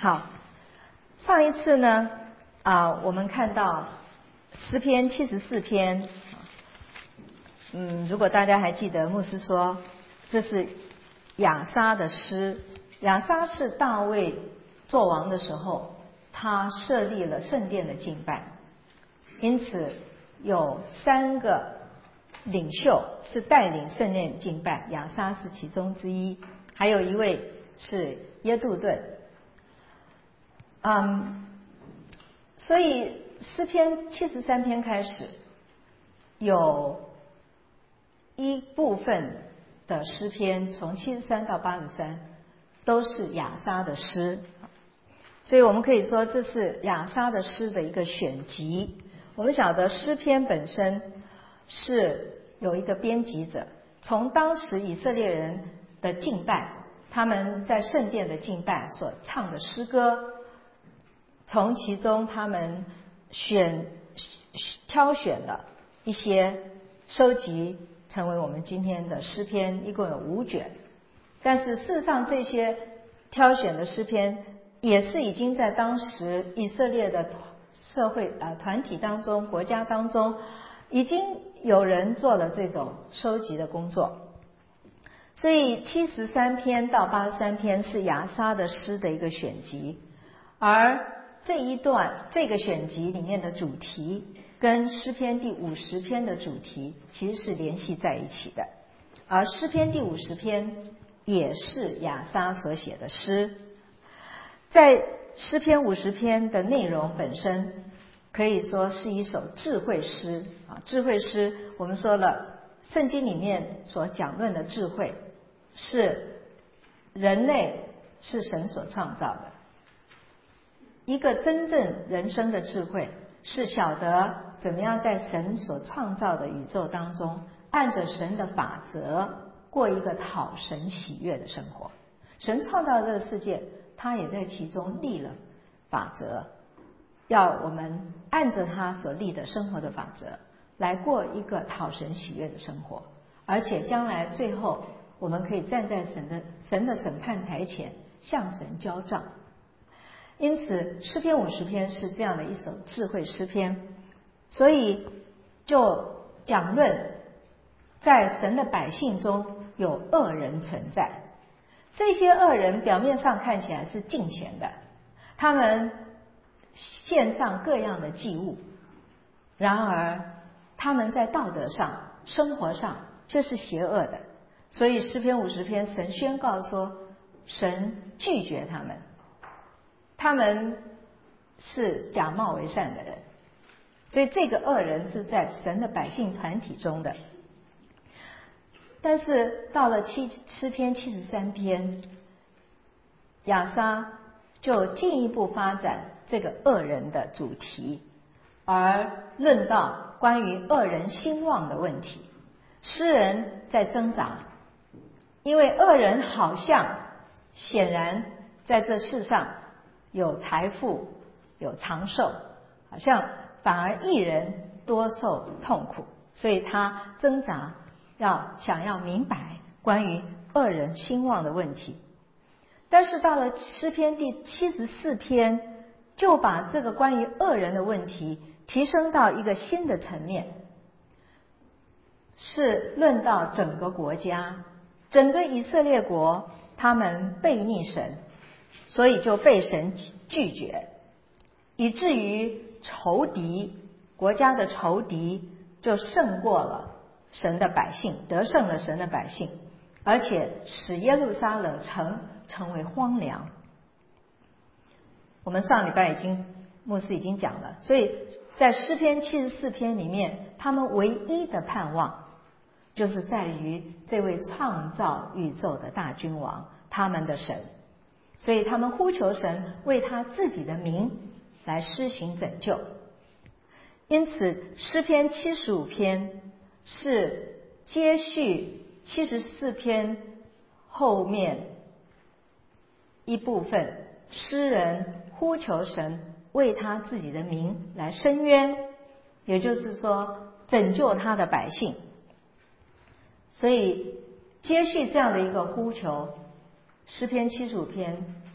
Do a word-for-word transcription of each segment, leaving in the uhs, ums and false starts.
好，上一次呢，啊，我们看到诗篇七十四篇，嗯，如果大家还记得，牧师说这是亚莎的诗。亚莎是大卫做王的时候，他设立了圣殿的敬拜，因此有三个领袖是带领圣殿敬拜，亚莎是其中之一，还有一位是耶杜顿。嗯，所以诗篇七十三篇开始，有一部分的诗篇从七十三到八十三都是亚莎的诗，所以我们可以说这是亚莎的诗的一个选集。我们晓得诗篇本身是有一个编辑者，从当时以色列人的敬拜，他们在圣殿的敬拜所唱的诗歌，从其中他们选挑选了一些收集，成为我们今天的诗篇，一共有五卷。但是事实上，这些挑选的诗篇也是已经在当时以色列的社会呃团体当中、国家当中，已经有人做了这种收集的工作。所以七十三篇到八十三篇是亚莎的诗的一个选集，而这一段这个选集里面的主题跟诗篇第五十篇的主题其实是联系在一起的，而诗篇第五十篇也是亚莎所写的诗。在诗篇五十篇的内容本身可以说是一首智慧诗啊，智慧诗我们说了，圣经里面所讲论的智慧是人类是神所创造的，一个真正人生的智慧是晓得怎么样在神所创造的宇宙当中，按着神的法则过一个讨神喜悦的生活。神创造这个世界，他也在其中立了法则，要我们按着他所立的生活的法则来过一个讨神喜悦的生活，而且将来最后我们可以站在神的神的审判台前向神交账。因此诗篇五十篇是这样的一首智慧诗篇，所以就讲论在神的百姓中有恶人存在。这些恶人表面上看起来是敬虔的，他们献上各样的祭物，然而他们在道德上生活上却是邪恶的。所以诗篇五十篇神宣告说，神拒绝他们，他们是假冒为善的人。所以这个恶人是在神的百姓团体中的。但是到了七诗篇七十三篇，亚莎就进一步发展这个恶人的主题，而论到关于恶人兴旺的问题。诗人在挣扎，因为恶人好像显然在这世上有财富有长寿，好像反而义人多受痛苦，所以他挣扎要想要明白关于恶人兴旺的问题。但是到了诗篇第七十四篇，就把这个关于恶人的问题提升到一个新的层面，是论到整个国家，整个以色列国他们悖逆神，所以就被神拒绝，以至于仇敌国家的仇敌就胜过了神的百姓，得胜了神的百姓，而且使耶路撒冷城成为荒凉。我们上礼拜已经牧师已经讲了，所以在诗篇七十四篇里面，他们唯一的盼望就是在于这位创造宇宙的大君王，他们的神。所以他们呼求神为他自己的名来施行拯救。因此诗篇七十五篇是接续七十四篇后面一部分，诗人呼求神为他自己的名来伸冤，也就是说拯救他的百姓。所以接续这样的一个呼求，诗篇七十五篇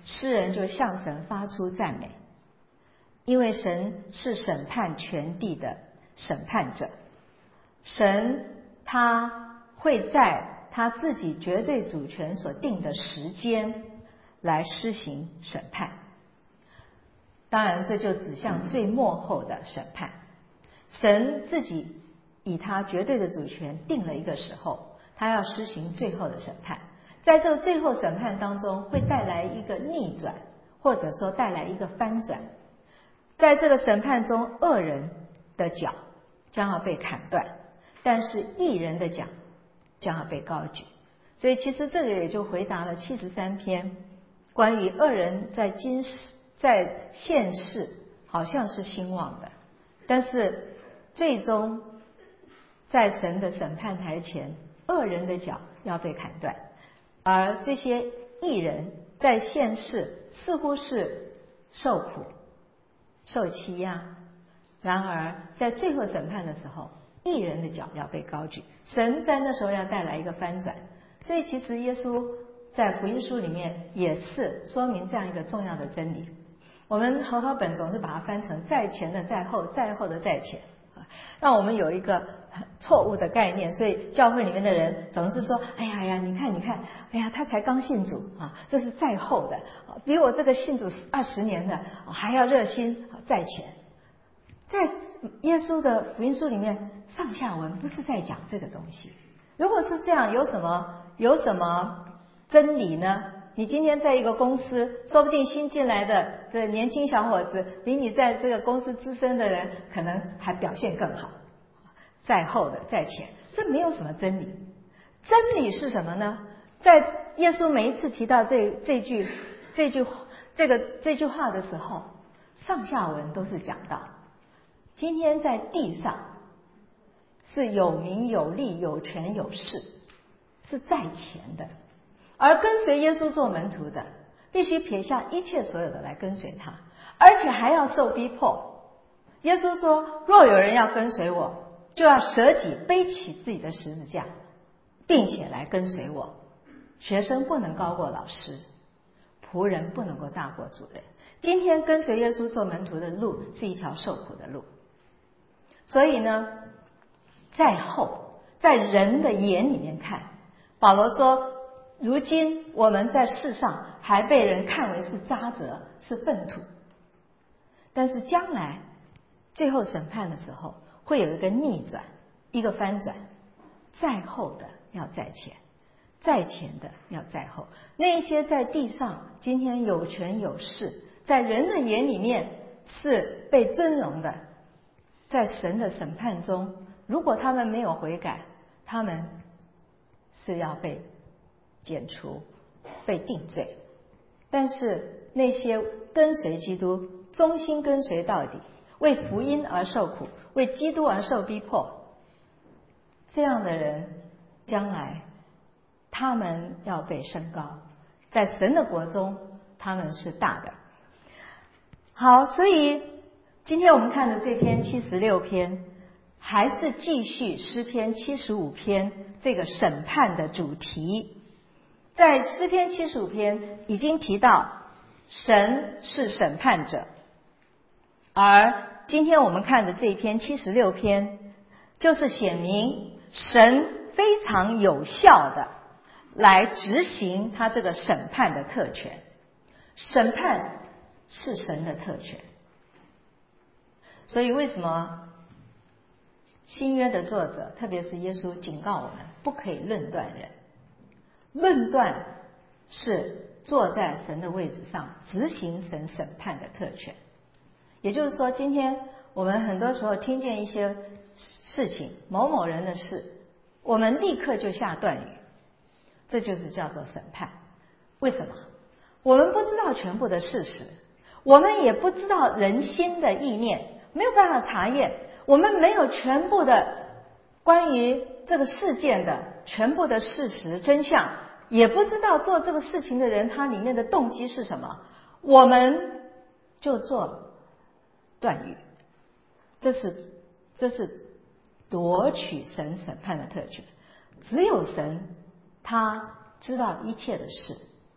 诗人就向神发出赞美，因为神是审判全地的审判者，神他会在他自己绝对主权所定的时间来施行审判。当然这就指向最末后的审判，神自己以他绝对的主权定了一个时候，他要施行最后的审判。在这个最后审判当中，会带来一个逆转，或者说带来一个翻转。在这个审判中，恶人的脚将要被砍断，但是义人的脚将要被高举。所以其实这个也就回答了七十三篇关于恶人在今世在现世好像是兴旺的，但是最终在神的审判台前，恶人的脚要被砍断，而这些义人在现世似乎是受苦受欺压，然而在最后审判的时候，义人的脚要被高举，神在那时候要带来一个翻转。所以其实耶稣在福音书里面也是说明这样一个重要的真理。我们和合本总是把它翻成在前的在后，在后的在前，让我们有一个错误的概念。所以教会里面的人总是说，哎呀呀，你看你看，哎呀，他才刚信主啊，这是在后的，比我这个信主二十年的还要热心，在前。在耶稣的福音书里面，上下文不是在讲这个东西。如果是这样，有什么有什么真理呢？你今天在一个公司，说不定新进来的这年轻小伙子比你在这个公司资深的人可能还表现更好，在后的在前，这没有什么真理。真理是什么呢？在耶稣每一次提到这这句这句这个这句话的时候，上下文都是讲到今天在地上是有名有利有权有势，是在前的，而跟随耶稣做门徒的必须撇下一切所有的来跟随他，而且还要受逼迫。耶稣说，若有人要跟随我，就要舍己背起自己的十字架，并且来跟随我。学生不能高过老师，仆人不能够大过主人。今天跟随耶稣做门徒的路是一条受苦的路。所以呢，在后，在人的眼里面看，保罗说，如今我们在世上还被人看为是渣滓，是粪土，但是将来最后审判的时候，会有一个逆转，一个翻转，在后的要在前，在前的要在后。那些在地上今天有权有势，在人的眼里面是被尊荣的，在神的审判中，如果他们没有悔改，他们是要被剪除，被定罪。但是那些跟随基督，忠心跟随到底，为福音而受苦，为基督而受逼迫，这样的人将来他们要被升高，在神的国中他们是大的。好，所以今天我们看的这篇七十六篇还是继续诗篇七十五篇这个审判的主题。在诗篇七十五篇已经提到神是审判者，而今天我们看的这一篇七十六篇就是显明神非常有效的来执行他这个审判的特权。审判是神的特权，所以为什么新约的作者，特别是耶稣警告我们不可以论断人。论断是坐在神的位置上执行神审判的特权。也就是说，今天我们很多时候听见一些事情，某某人的事，我们立刻就下断语，这就是叫做审判。为什么？我们不知道全部的事实，我们也不知道人心的意念，没有办法查验，我们没有全部的关于这个事件的全部的事实真相，也不知道做这个事情的人他里面的动机是什么，我们就做断语。这是这是夺取神审判的特权。只有神他知道一切的事，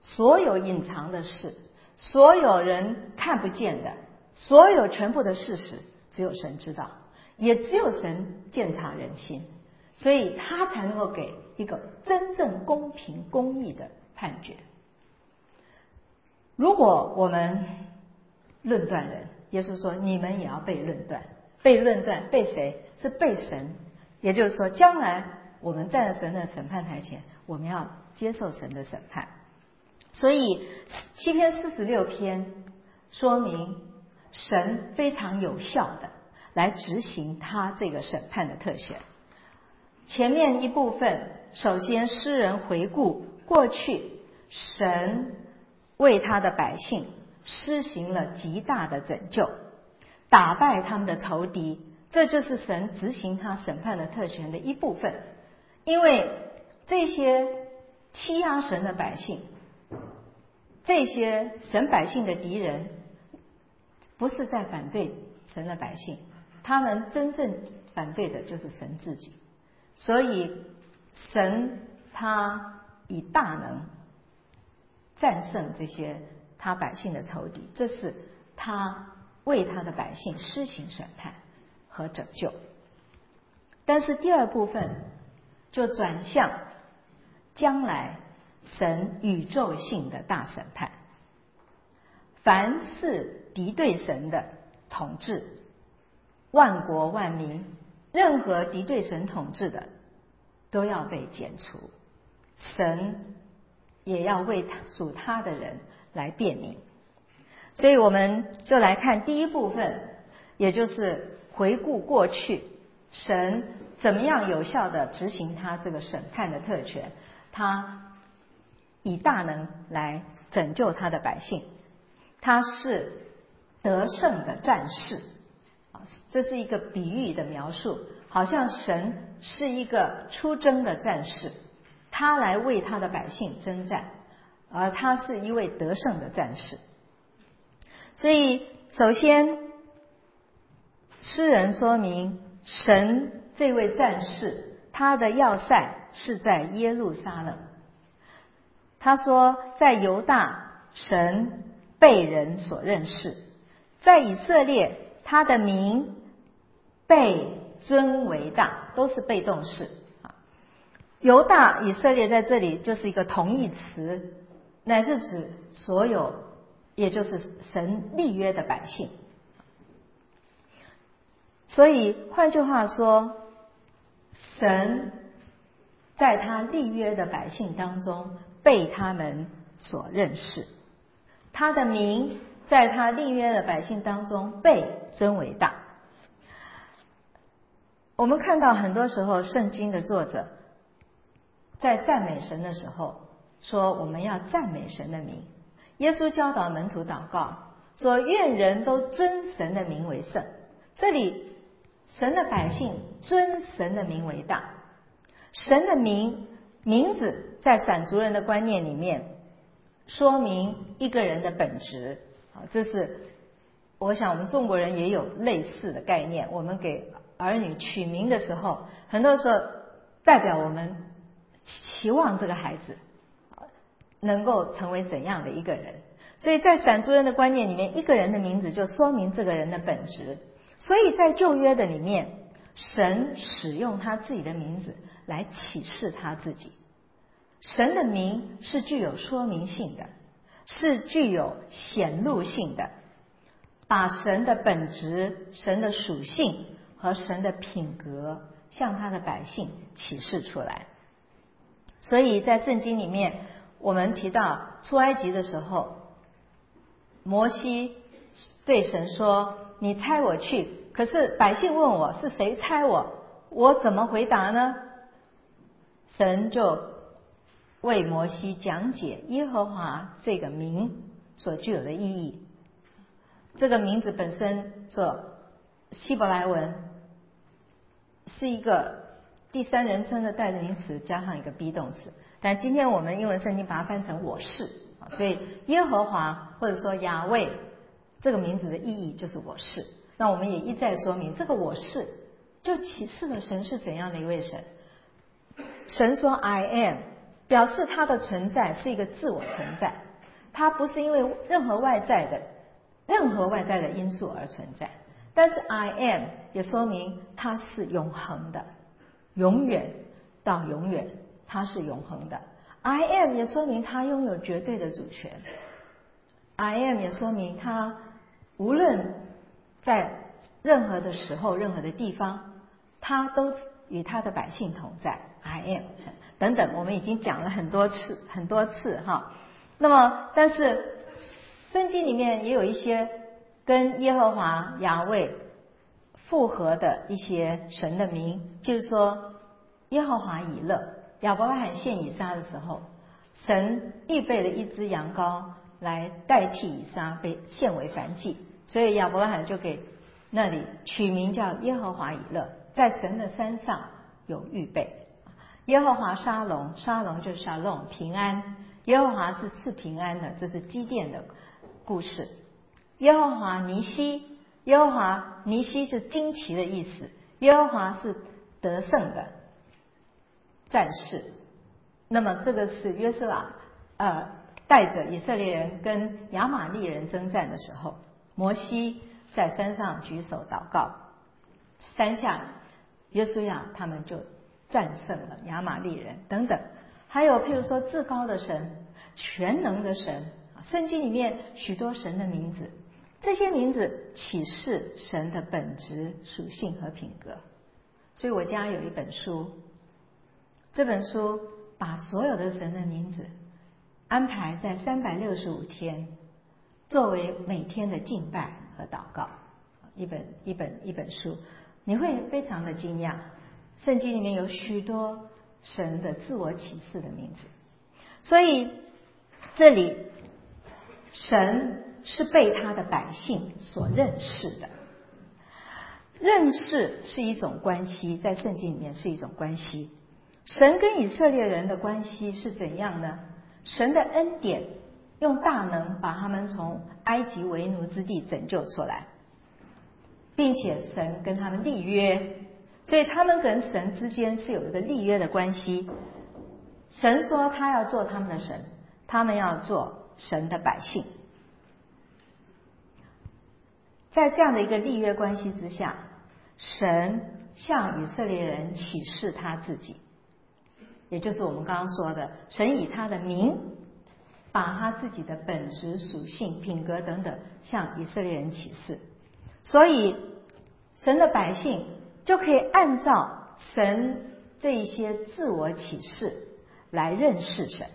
所有隐藏的事，所有人看不见的，所有全部的事实，只有神知道，也只有神鉴察人心，所以他才能够给一个真正公平公义的判决。如果我们论断人，耶稣说你们也要被论断，被论断被谁？是被神。也就是说，将来我们站在神的审判台前，我们要接受神的审判。所以七篇四十六篇说明神非常有效的来执行他这个审判的特权。前面一部分，首先诗人回顾过去神为他的百姓施行了极大的拯救，打败他们的仇敌，这就是神执行他审判的特权的一部分。因为这些欺压神的百姓，这些神百姓的敌人，不是在反对神的百姓，他们真正反对的就是神自己。所以神他以大能战胜这些他百姓的仇敌，这是他为他的百姓施行审判和拯救。但是第二部分就转向将来神宇宙性的大审判，凡是敌对神的统治，万国万民，任何敌对神统治的都要被剪除，神也要为属他的人来辩明。所以我们就来看第一部分，也就是回顾过去神怎么样有效的执行他这个审判的特权，他以大能来拯救他的百姓，他是得胜的战士。这是一个比喻的描述，好像神是一个出征的战士，他来为他的百姓征战，而他是一位得胜的战士。所以首先诗人说明神这位战士他的要塞是在耶路撒冷。他说在犹大神被人所认识，在以色列他的名被尊为大，都是被动式。犹大以色列在这里就是一个同义词，乃是指所有，也就是神立约的百姓。所以换句话说，神在他立约的百姓当中被他们所认识，他的名在他立约的百姓当中被尊为大。我们看到很多时候圣经的作者在赞美神的时候说我们要赞美神的名。耶稣教导门徒祷告说愿人都尊神的名为圣，这里神的百姓尊神的名为大。神的名名字在闪族人的观念里面说明一个人的本质，这是我想我们中国人也有类似的概念。我们给儿女取名的时候，很多时候代表我们期望这个孩子能够成为怎样的一个人。所以在闪族人的观念里面，一个人的名字就说明这个人的本质。所以在旧约的里面，神使用他自己的名字来启示他自己。神的名是具有说明性的，是具有显露性的，把神的本质、神的属性和神的品格向他的百姓启示出来。所以在圣经里面，我们提到出埃及的时候，摩西对神说你差我去，可是百姓问我是谁差我，我怎么回答呢？神就为摩西讲解耶和华这个名所具有的意义。这个名字本身所希伯来文是一个第三人称的代名词加上一个 be 动词，但今天我们英文圣经把它翻成我是，所以耶和华或者说雅卫这个名字的意义就是我是。那我们也一再说明，这个我是就启示了神是怎样的一位神。神说 I am， 表示他的存在是一个自我存在，他不是因为任何外在的任何外在的因素而存在。但是 I am 也说明它是永恒的，永远到永远它是永恒的。 I am 也说明它拥有绝对的主权， I am 也说明它无论在任何的时候任何的地方，它都与它的百姓同在。 I am 等等，我们已经讲了很多次很多次哈。那么但是圣经里面也有一些跟耶和华雅卫复合的一些神的名，譬如说耶和华以勒，亚伯拉罕献以撒的时候，神预备了一只羊羔来代替以撒被献为燔祭，所以亚伯拉罕就给那里取名叫耶和华以勒，在神的山上有预备。耶和华沙龙，沙龙就是 shalom 平安，耶和华是赐平安的，这是基甸的故事。耶和华尼西，耶和华尼西是惊奇的意思，耶和华是得胜的战士。那么这个是约书亚呃带着以色列人跟亚玛力人征战的时候，摩西在山上举手祷告，山下约书亚他们就战胜了亚玛力人等等。还有譬如说至高的神，全能的神，圣经里面许多神的名字，这些名字启示神的本质属性和品格。所以我家有一本书，这本书把所有的神的名字安排在三百六十五天作为每天的敬拜和祷告，一本一本一本书，你会非常的惊讶，圣经里面有许多神的自我启示的名字。所以这里神是被他的百姓所认识的，认识是一种关系，在圣经里面是一种关系。神跟以色列人的关系是怎样呢？神的恩典用大能把他们从埃及为奴之地拯救出来，并且神跟他们立约，所以他们跟神之间是有一个立约的关系。神说他要做他们的神，他们要做神的百姓。在这样的一个立约关系之下，神向以色列人启示他自己，也就是我们刚刚说的，神以他的名把他自己的本质属性品格等等向以色列人启示。所以神的百姓就可以按照神这一些自我启示来认识神，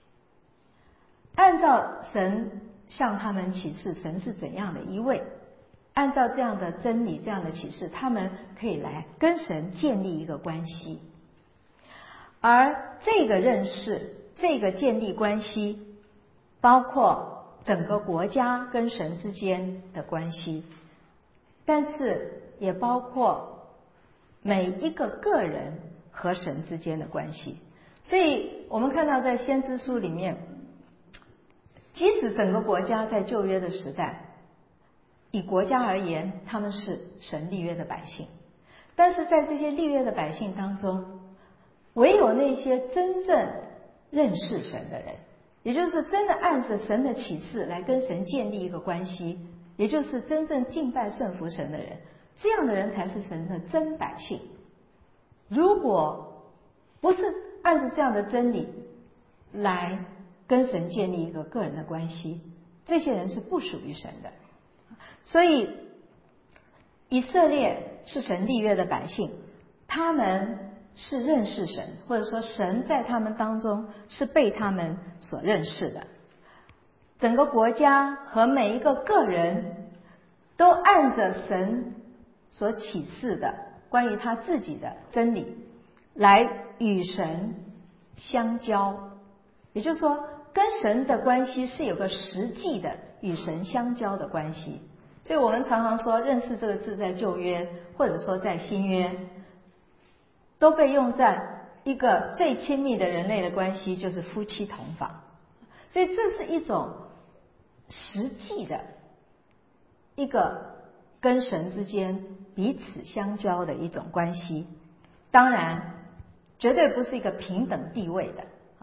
按照神向他们启示神是怎样的一位，按照这样的真理这样的启示，他们可以来跟神建立一个关系。而这个认识，这个建立关系，包括整个国家跟神之间的关系，但是也包括每一个个人和神之间的关系。所以我们看到在先知书里面，即使整个国家在旧约的时代，以国家而言他们是神立约的百姓，但是在这些立约的百姓当中，唯有那些真正认识神的人，也就是真的按着神的启示来跟神建立一个关系，也就是真正敬拜顺服神的人，这样的人才是神的真百姓。如果不是按照这样的真理来跟神建立一个个人的关系，这些人是不属于神的。所以以色列是神立约的百姓，他们是认识神，或者说神在他们当中是被他们所认识的。整个国家和每一个个人都按着神所启示的关于他自己的真理来与神相交，也就是说跟神的关系是有个实际的与神相交的关系。所以我们常常说认识这个字在旧约或者说在新约都被用在一个最亲密的人类的关系，就是夫妻同房。所以这是一种实际的一个跟神之间彼此相交的一种关系。当然绝对不是一个平等地位的，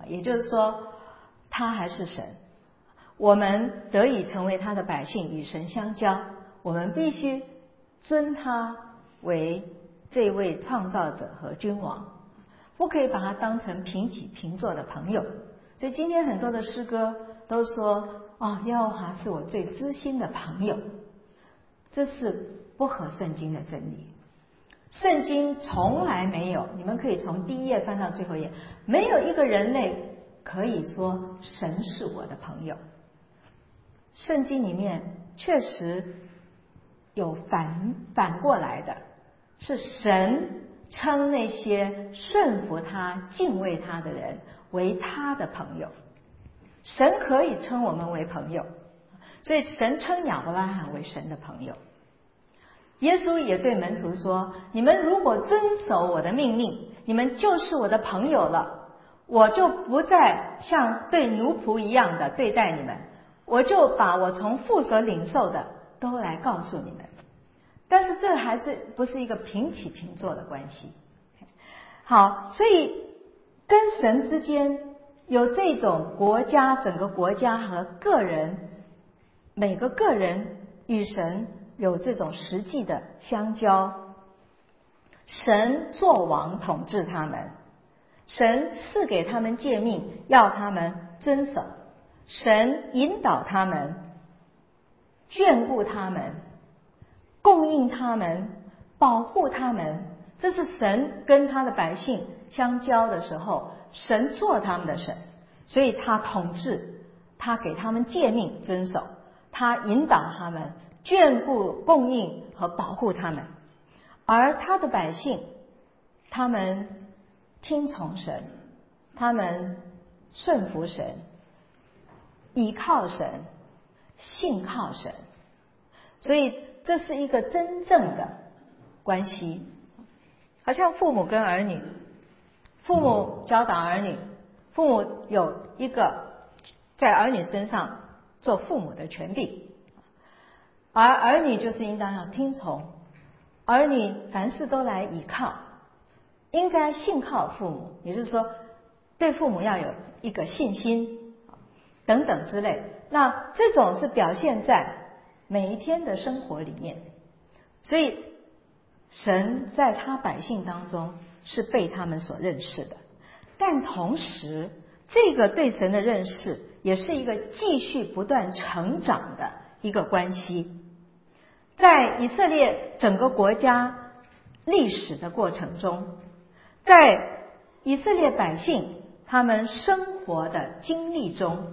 也就是说他还是神，我们得以成为他的百姓，与神相交，我们必须尊他为这位创造者和君王，不可以把他当成平起平坐的朋友。所以今天很多的诗歌都说哦，耶和华是我最知心的朋友，这是不合圣经的真理。圣经从来没有，你们可以从第一页翻到最后一页，没有一个人类可以说神是我的朋友。圣经里面确实有反反过来的，是神称那些顺服他、敬畏他的人为他的朋友。神可以称我们为朋友，所以神称亚伯拉罕为神的朋友。耶稣也对门徒说，你们如果遵守我的命令，你们就是我的朋友了，我就不再像对奴仆一样的对待你们，我就把我从父所领受的都来告诉你们。但是这还是不是一个平起平坐的关系。好，所以跟神之间有这种国家，整个国家和个人，每个个人与神有这种实际的相交。神作王统治他们，神赐给他们诫命，要他们遵守，神引导他们，眷顾他们，供应他们，保护他们。这是神跟他的百姓相交的时候，神做他们的神，所以他统治，他给他们诫命遵守，他引导他们，眷顾、供应和保护他们。而他的百姓，他们听从神，他们顺服神，倚靠神，信靠神。所以这是一个真正的关系，好像父母跟儿女，父母教导儿女，父母有一个在儿女身上做父母的权柄，而儿女就是应当要听从，儿女凡事都来倚靠，应该信靠父母，也就是说对父母要有一个信心等等之类。那这种是表现在每一天的生活里面，所以神在他百姓当中是被他们所认识的。但同时这个对神的认识也是一个继续不断成长的一个关系。在以色列整个国家历史的过程中，在以色列百姓他们生活的经历中，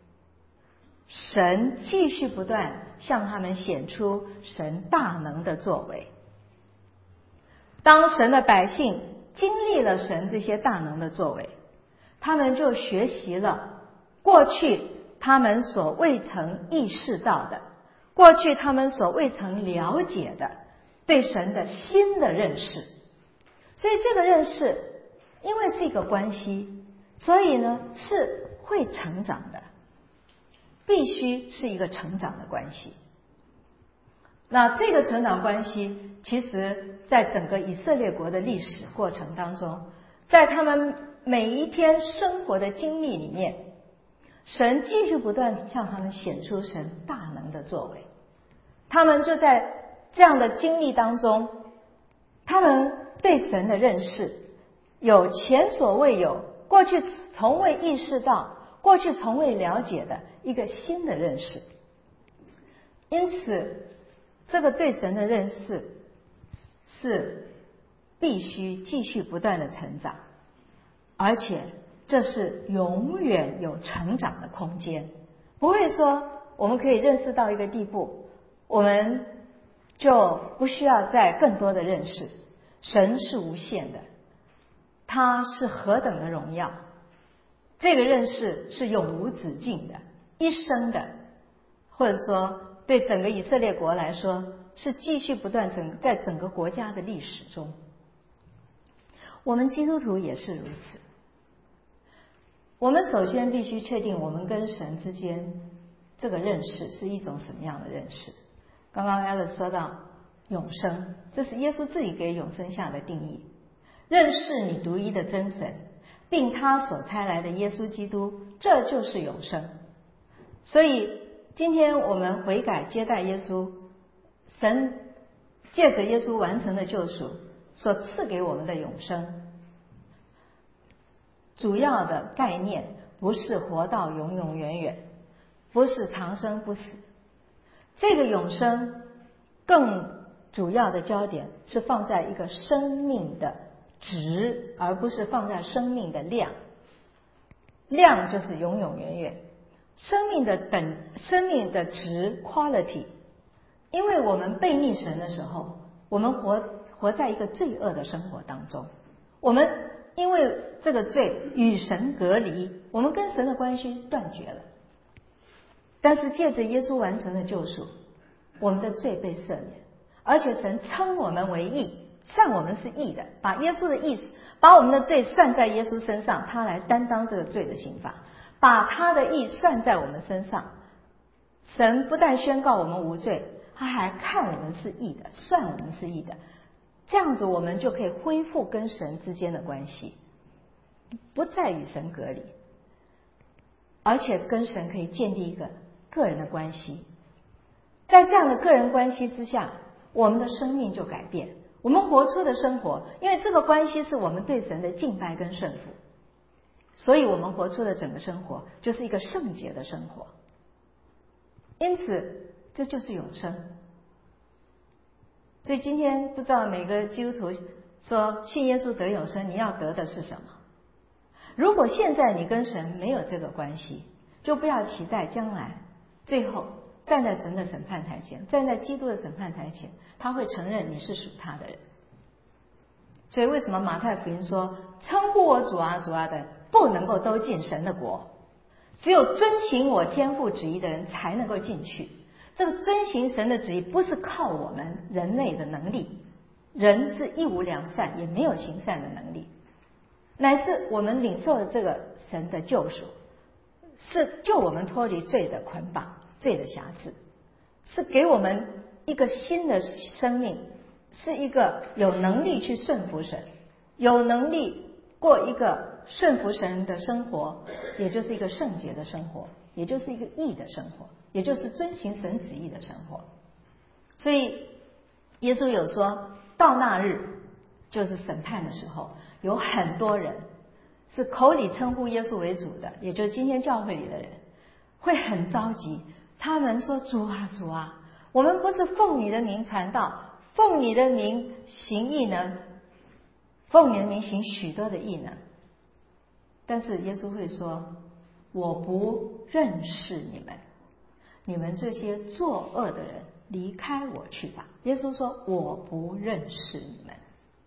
神继续不断向他们显出神大能的作为。当神的百姓经历了神这些大能的作为，他们就学习了过去他们所未曾意识到的，过去他们所未曾了解的对神的新的认识。所以这个认识因为是一个关系，所以呢是会成长的，必须是一个成长的关系。那这个成长关系其实在整个以色列国的历史过程当中，在他们每一天生活的经历里面，神继续不断向他们显出神大能的作为。他们就在这样的经历当中，他们对神的认识有前所未有，过去从未意识到，过去从未了解的一个新的认识。因此这个对神的认识是必须继续不断的成长，而且这是永远有成长的空间。不会说我们可以认识到一个地步，我们就不需要再更多的认识。神是无限的，他是何等的荣耀，这个认识是永无止境的，一生的，或者说对整个以色列国来说是继续不断整在整个国家的历史中。我们基督徒也是如此。我们首先必须确定我们跟神之间这个认识是一种什么样的认识。刚刚 Alice 说到永生，这是耶稣自己给永生下的定义，认识你独一的真神， 并他所差来的耶稣基督，这就是永生。所以今天我们悔改接待耶稣，神借着耶稣完成的救赎所赐给我们的永生，主要的概念不是活到永永远远，不是长生不死，这个永生更主要的焦点是放在一个生命的值，而不是放在生命的量。量就是永永远远，生命的等生命的值 quality。 因为我们背逆神的时候，我们活活在一个罪恶的生活当中，我们因为这个罪与神隔离，我们跟神的关系断绝了。但是借着耶稣完成的救赎，我们的罪被赦免，而且神称我们为义，算我们是义的，把耶稣的义，把我们的罪算在耶稣身上，他来担当这个罪的刑罚，把他的义算在我们身上。神不但宣告我们无罪，他还看我们是义的，算我们是义的。这样子我们就可以恢复跟神之间的关系，不再与神隔离，而且跟神可以建立一个个人的关系。在这样的个人关系之下，我们的生命就改变，我们活出的生活，因为这个关系是我们对神的敬拜跟顺服，所以我们活出的整个生活就是一个圣洁的生活。因此这就是永生。所以今天不知道每个基督徒说信耶稣得永生，你要得的是什么？如果现在你跟神没有这个关系，就不要期待将来最后站在神的审判台前，站在基督的审判台前，他会承认你是属他的人。所以为什么马太福音说称呼我主啊主啊的不能够都进神的国，只有遵行我天父旨意的人才能够进去。这个遵行神的旨意不是靠我们人类的能力，人是一无良善，也没有行善的能力，乃是我们领受了这个神的救赎，是救我们脱离罪的捆绑，罪的辖制，是给我们一个新的生命，是一个有能力去顺服神，有能力过一个顺服神的生活，也就是一个圣洁的生活，也就是一个义的生活，也就是遵行神旨意的生活。所以耶稣有说，到那日就是审判的时候，有很多人是口里称呼耶稣为主的，也就是今天教会里的人，会很着急。他们说，主啊主啊，我们不是奉你的名传道，奉你的名行义呢，奉你的名行许多的义呢。但是耶稣会说，我不认识你们，你们这些作恶的人，离开我去吧。耶稣说，我不认识你们。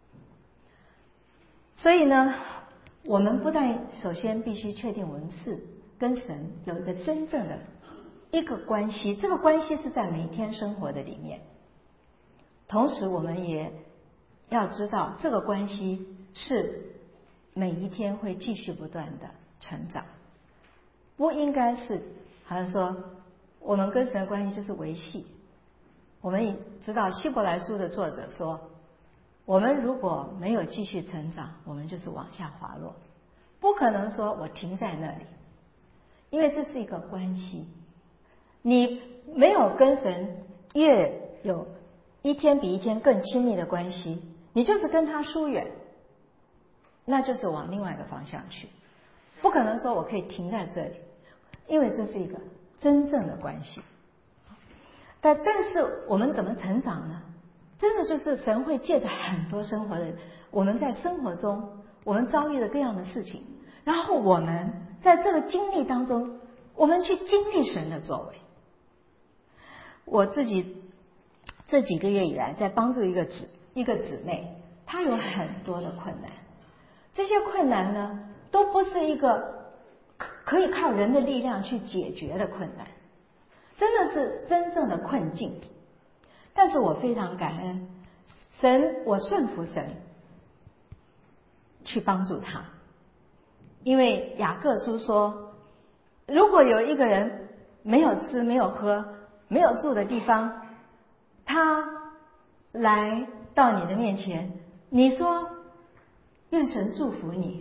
所以呢，我们不但首先必须确定我们是跟神有一个真正的一个关系，这个关系是在每天生活的里面，同时我们也要知道这个关系是每一天会继续不断的成长，不应该是好像说我们跟神的关系就是维系。我们也知道希伯来书的作者说，我们如果没有继续成长，我们就是往下滑落，不可能说我停在那里，因为这是一个关系。你没有跟神越有一天比一天更亲密的关系，你就是跟他疏远，那就是往另外一个方向去，不可能说我可以停在这里，因为这是一个真正的关系。但但是我们怎么成长呢？真的就是神会借着很多生活的，我们在生活中我们遭遇了各样的事情，然后我们在这个经历当中，我们去经历神的作为。我自己这几个月以来在帮助一个姊一个姊妹，她有很多的困难，这些困难呢都不是一个可以靠人的力量去解决的困难，真的是真正的困境。但是我非常感恩神，我顺服神去帮助他。因为雅各书说，如果有一个人没有吃没有喝没有住的地方，他来到你的面前，你说愿神祝福你，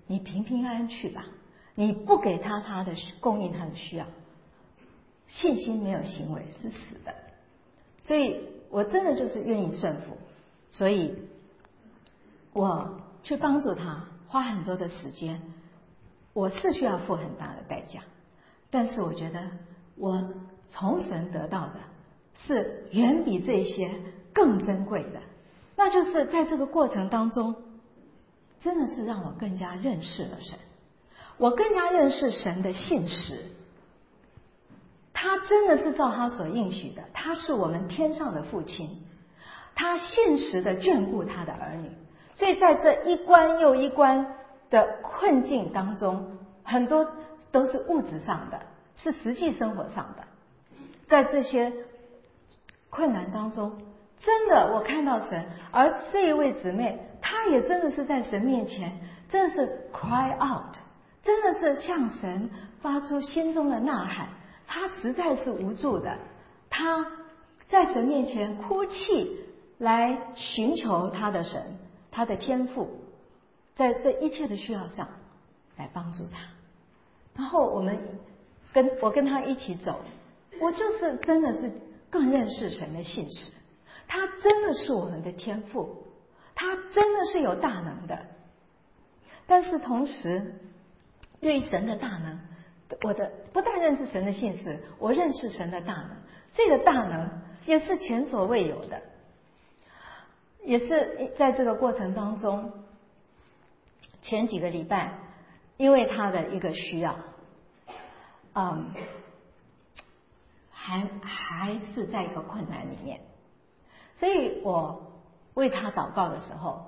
你平平安安去吧，你不给他他的供应他的需要，信心没有行为是死的。所以我真的就是愿意顺服，所以我去帮助他，花很多的时间，我是需要付很大的代价，但是我觉得我从神得到的是远比这些更珍贵的，那就是在这个过程当中，真的是让我更加认识了神，我更加认识神的信实，他真的是照他所应许的，他是我们天上的父亲，他信实的眷顾他的儿女。所以在这一关又一关的困境当中，很多都是物质上的，是实际生活上的。在这些困难当中，真的我看到神，而这一位姊妹她也真的是在神面前真的是 cry out， 真的是向神发出心中的呐喊，她实在是无助的，她在神面前哭泣，来寻求她的神，她的天父在这一切的需要上来帮助她。然后我们跟我跟她一起走，我就是真的是更认识神的信实，他真的是我们的天父，他真的是有大能的。但是同时对于神的大能，我的不但认识神的信实，我认识神的大能，这个大能也是前所未有的，也是在这个过程当中，前几个礼拜因为他的一个需要，嗯还还是在一个困难里面，所以我为他祷告的时候，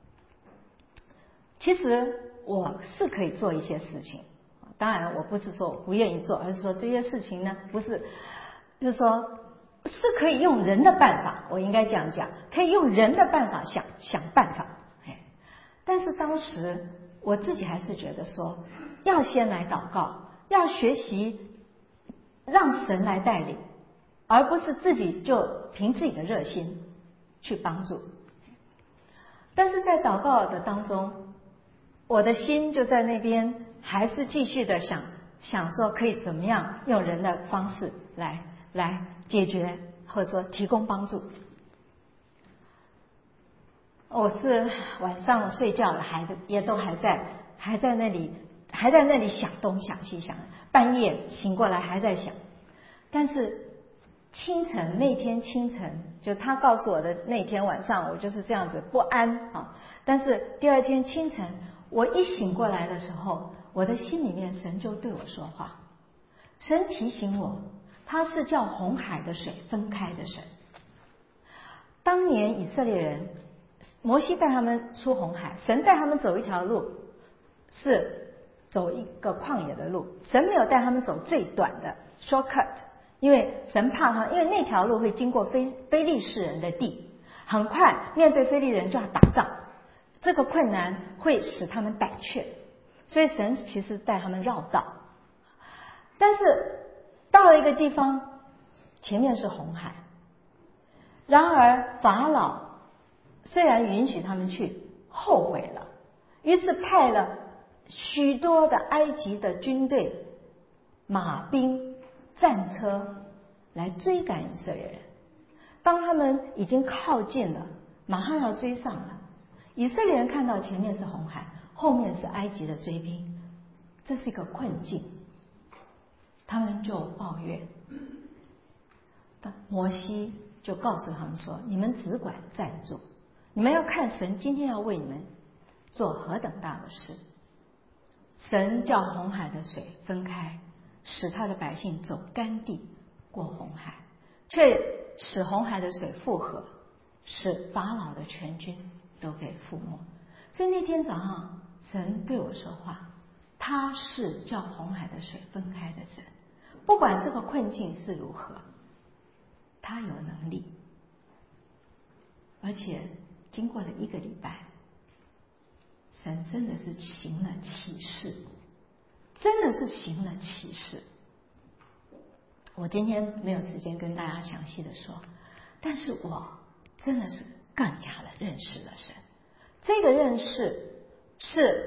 其实我是可以做一些事情，当然我不是说我不愿意做，而是说这些事情呢，不是就是说是可以用人的办法，我应该这样讲，可以用人的办法想想办法。但是当时我自己还是觉得说，要先来祷告，要学习让神来带领，而不是自己就凭自己的热心去帮助。但是在祷告的当中，我的心就在那边，还是继续的想想说可以怎么样用人的方式来来解决，或者说提供帮助。我是晚上睡觉了，孩子也都还在还在那里还在那里想东想西想，半夜醒过来还在想。但是清晨那天清晨，就他告诉我的那天晚上，我就是这样子不安啊。但是第二天清晨我一醒过来的时候，我的心里面神就对我说话，神提醒我，他是叫红海的水分开的神。当年以色列人，摩西带他们出红海，神带他们走一条路，是走一个旷野的路，神没有带他们走最短的 shortcut， 因为神怕他，因为那条路会经过非非利士人的地，很快面对非利人就要打仗，这个困难会使他们胆怯，所以神其实带他们绕道。但是到了一个地方，前面是红海，然而法老虽然允许他们去，后悔了，于是派了许多的埃及的军队、马兵、战车来追赶以色列人。当他们已经靠近了，马上要追上了，以色列人看到前面是红海，后面是埃及的追兵，这是一个困境，他们就抱怨。摩西就告诉他们说，你们只管站住，你们要看神今天要为你们做何等大的事。神叫红海的水分开，使他的百姓走干地过红海，却使红海的水复合，使法老的全军都被覆没。所以那天早上神对我说话，他是叫红海的水分开的神，不管这个困境是如何，他有能力。而且经过了一个礼拜，神真的是行了奇事，真的是行了奇事。我今天没有时间跟大家详细的说，但是我真的是更加的认识了神。这个认识是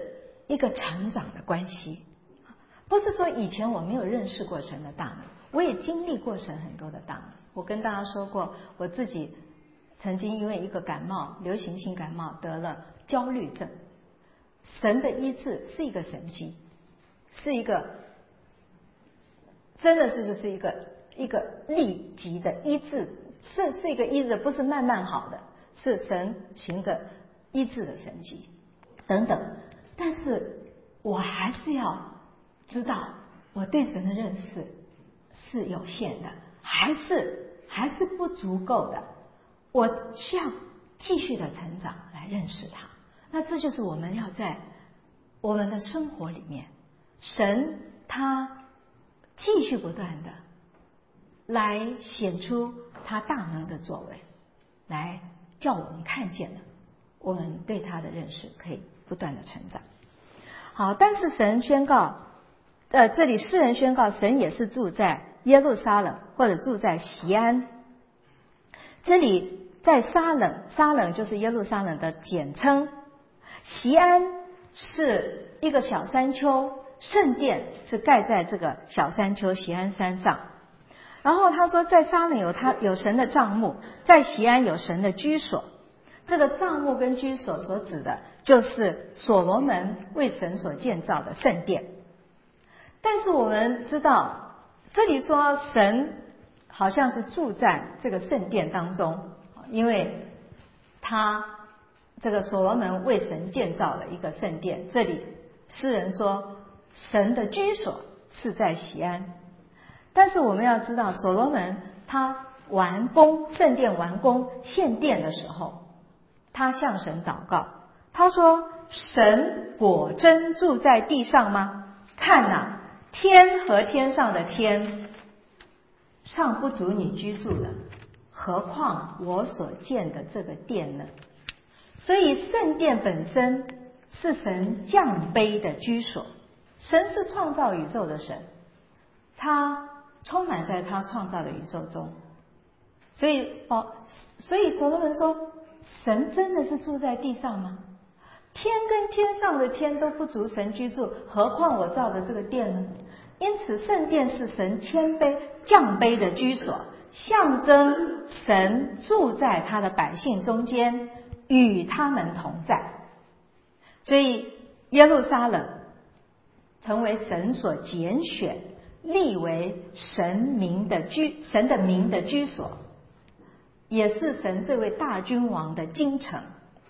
一个成长的关系。不是说以前我没有认识过神的大能，我也经历过神很多的大能。我跟大家说过，我自己曾经因为一个感冒，流行性感冒得了焦虑症，神的医治是一个神迹，是一个真的是就是一个一个立即的医治，是是一个医治，不是慢慢好的，是神行的医治的神迹等等。但是我还是要知道我对神的认识是有限的，还是还是不足够的，我需要继续的成长来认识他。那这就是我们要在我们的生活里面，神他继续不断的来显出他大能的作为，来叫我们看见了我们对他的认识可以不断的成长。好，但是神宣告呃，这里诗人宣告神也是住在耶路撒冷或者住在锡安。这里在撒冷，撒冷就是耶路撒冷的简称，锡安是一个小山丘，圣殿是盖在这个小山丘锡安山上。然后他说在撒冷有他有神的帐幕，在锡安有神的居所。这个帐幕跟居所所指的就是所罗门为神所建造的圣殿。但是我们知道这里说神好像是住在这个圣殿当中，因为他这个所罗门为神建造了一个圣殿，这里诗人说神的居所是在锡安。但是我们要知道所罗门他完工圣殿完工献殿的时候，他向神祷告，他说神果真住在地上吗？看哪，天和天上的天尚不足你居住的，何况我所建的这个殿呢？所以圣殿本身是神降卑的居所，神是创造宇宙的神，他充满在他创造的宇宙中。所以哦，所以所罗门说神真的是住在地上吗？天跟天上的天都不足神居住，何况我造的这个殿呢？因此圣殿是神谦卑降卑的居所，象征神住在他的百姓中间，与他们同在。所以耶路撒冷成为神所拣选立为神名的居神的名的居所，也是神这位大君王的京城。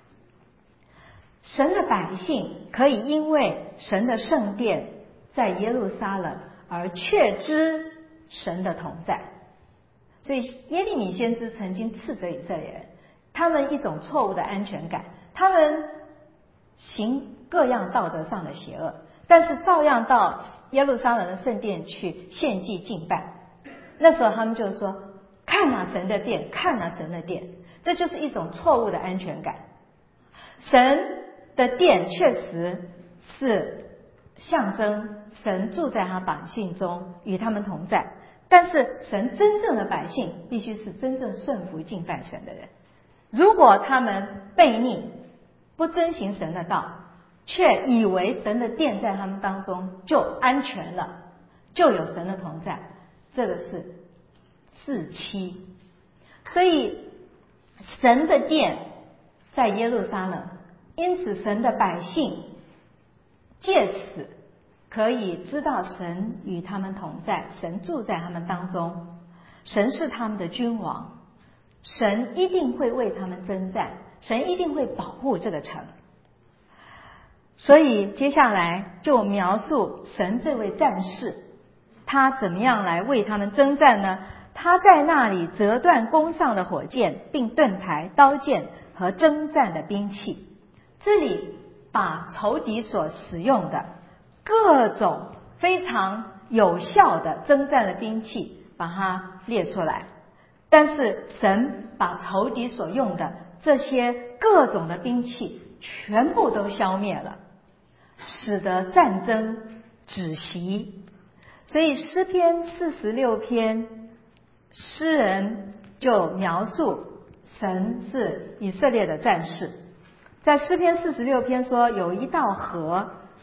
神的百姓可以因为神的圣殿在耶路撒冷而确知神的同在。所以耶利米先知曾经斥责以色列人，他们一种错误的安全感，他们行各样道德上的邪恶，但是照样到耶路撒冷的圣殿去献祭敬拜。那时候他们就说看哪神的殿，看哪神的殿，这就是一种错误的安全感。神的殿确实是象征神住在他百姓中，与他们同在，但是神真正的百姓必须是真正顺服敬拜神的人。如果他们悖逆，不遵行神的道，却以为神的殿在他们当中就安全了，就有神的同在，这个是自欺。所以神的殿在耶路撒冷，因此神的百姓借此可以知道神与他们同在，神住在他们当中，神是他们的君王，神一定会为他们征战，神一定会保护这个城。所以接下来就描述神这位战士，他怎么样来为他们征战呢？他在那里折断弓上的火箭，并盾牌、刀剑和征战的兵器。这里把仇敌所使用的各种非常有效的征战的兵器把它列出来，但是神把仇敌所用的这些各种的兵器全部都消灭了，使得战争止息。所以诗篇四十六篇诗人就描述神是以色列的战士。在诗篇四十六篇说，有一道河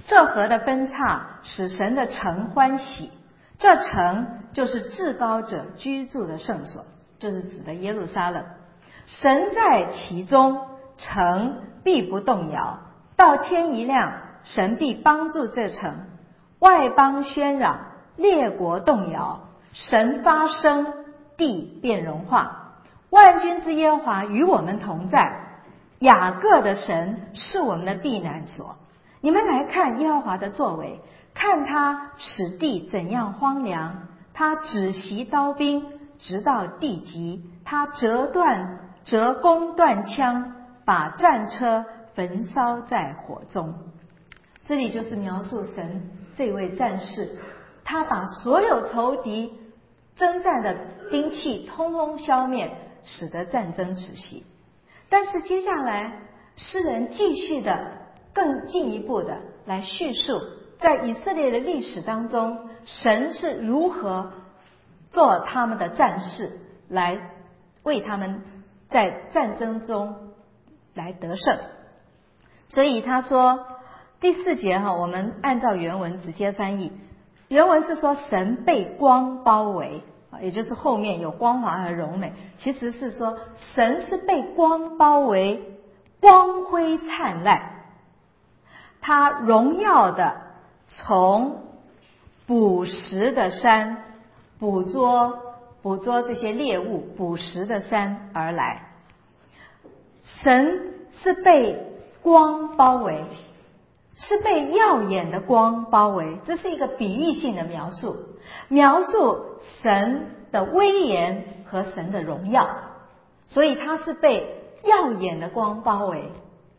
这河的分叉使神的城欢喜，这城就是至高者居住的圣所，就是指的耶路撒冷。神在其中，城必不动摇。到天一亮，神必帮助这城。外邦喧嚷，列国动摇，神发声，地便融化。万军之耶和华与我们同在，雅各的神是我们的避难所。你们来看耶和华的作为，看他使地怎样荒凉，他止息刀兵，直到地极，他折断折弓断枪，把战车焚烧在火中。这里就是描述神这位战士，他把所有仇敌征战的兵器通通消灭，使得战争止息。但是接下来诗人继续的更进一步的来叙述，在以色列的历史当中，神是如何做他们的战士，来为他们在战争中来得胜。所以他说第四节哈，我们按照原文直接翻译，原文是说神被光包围，也就是后面有光华和荣美，其实是说神是被光包围，光辉灿烂，他荣耀的从捕食的山捕捉捕捉这些猎物，捕食的山而来。神是被光包围，是被耀眼的光包围，这是一个比喻性的描述，描述神的威严和神的荣耀，所以他是被耀眼的光包围，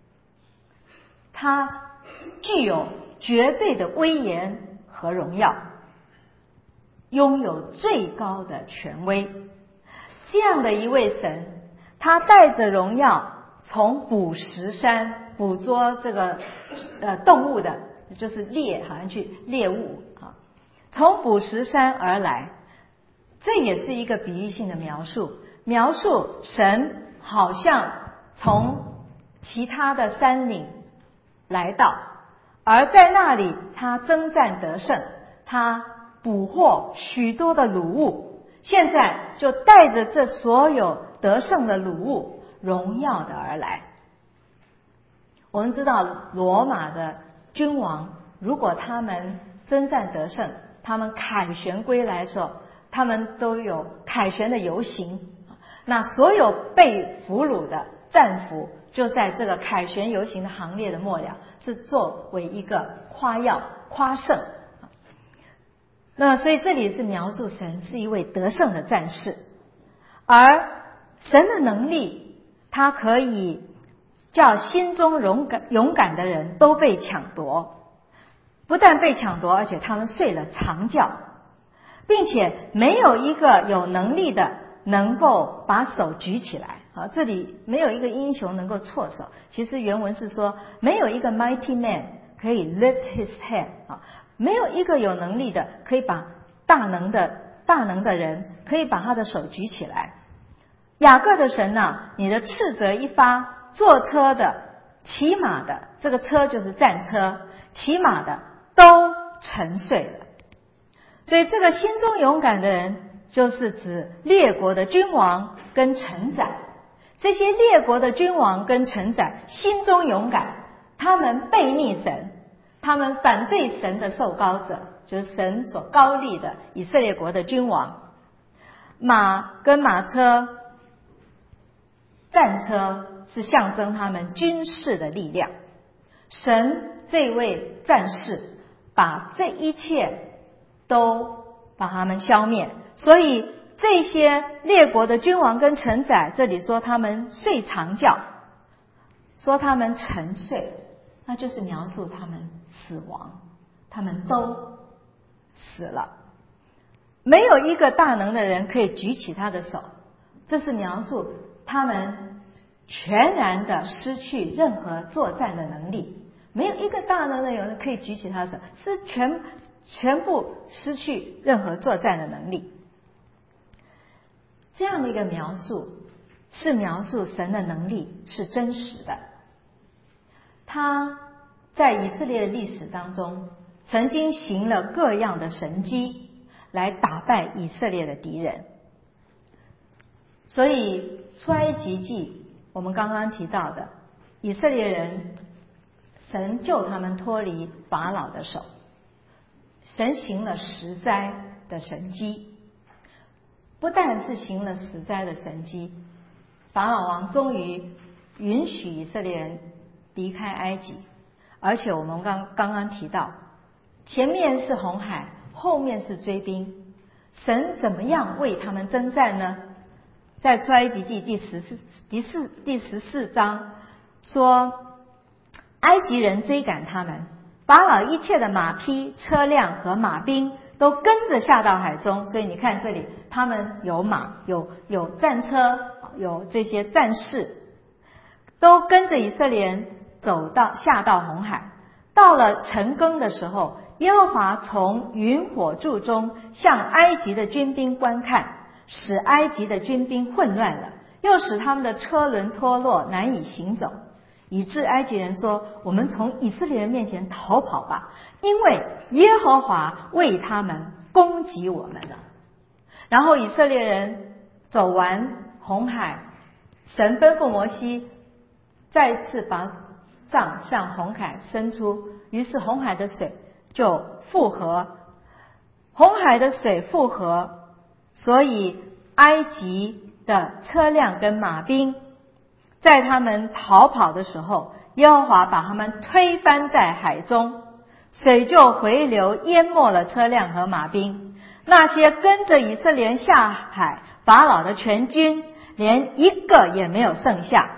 他具有绝对的威严和荣耀，拥有最高的权威。这样的一位神，他带着荣耀从捕食山捕捉这个呃动物的，就是猎，好像去猎物啊，从捕食山而来。这也是一个比喻性的描述，描述神好像从其他的山岭来到，而在那里他征战得胜，他捕获许多的掳物，现在就带着这所有得胜的掳物荣耀的而来。我们知道罗马的君王，如果他们征战得胜，他们凯旋归来的时候，他们都有凯旋的游行，那所有被俘虏的战俘就在这个凯旋游行的行列的末了，是作为一个夸耀夸胜。那所以这里是描述神是一位得胜的战士，而神的能力，他可以叫心中勇敢勇敢的人都被抢夺，不但被抢夺，而且他们睡了长觉，并且没有一个有能力的能够把手举起来啊！这里没有一个英雄能够错手，其实原文是说没有一个 mighty man 可以 lift his head 啊，没有一个有能力的可以把大能的大能的人可以把他的手举起来。雅各的神啊，你的斥责一发，坐车的骑马的，这个车就是战车，骑马的都沉睡了。所以这个心中勇敢的人，就是指列国的君王跟臣宰。这些列国的君王跟臣宰心中勇敢，他们悖逆神，他们反对神的受膏者，就是神所膏立的以色列国的君王。马跟马车、战车是象征他们军事的力量。神这位战士把这一切都把他们消灭，所以这些列国的君王跟臣宰，这里说他们睡长觉，说他们沉睡，那就是描述他们死亡，他们都死了。没有一个大能的人可以举起他的手，这是描述他们全然的失去任何作战的能力。没有一个大能的人可以举起他的手，是全全部失去任何作战的能力。这样的一个描述是描述神的能力是真实的，他在以色列的历史当中，曾经行了各样的神迹来打败以色列的敌人。所以出埃及记我们刚刚提到的，以色列人神救他们脱离法老的手，神行了十灾的神迹。不但是行了十灾的神迹，法老王终于允许以色列人离开埃及，而且我们刚刚刚提到，前面是红海，后面是追兵，神怎么样为他们征战呢？在出埃及记第十四第四第十四章说，埃及人追赶他们，法老一切的马匹、车辆和马兵都跟着下到海中。所以你看这里，他们有马，有有战车，有这些战士，都跟着以色列人走到下到红海。到了晨更的时候，耶和华从云火柱中向埃及的军兵观看，使埃及的军兵混乱了，又使他们的车轮脱落，难以行走，以致埃及人说，我们从以色列人面前逃跑吧，因为耶和华为他们攻击我们了。然后以色列人走完红海，神吩咐摩西再次把杖向红海伸出，于是红海的水就复合，红海的水复合，所以埃及的车辆跟马兵在他们逃跑的时候，耶和华把他们推翻在海中，水就回流淹没了车辆和马兵。那些跟着以色列人下海法老的全军，连一个也没有剩下。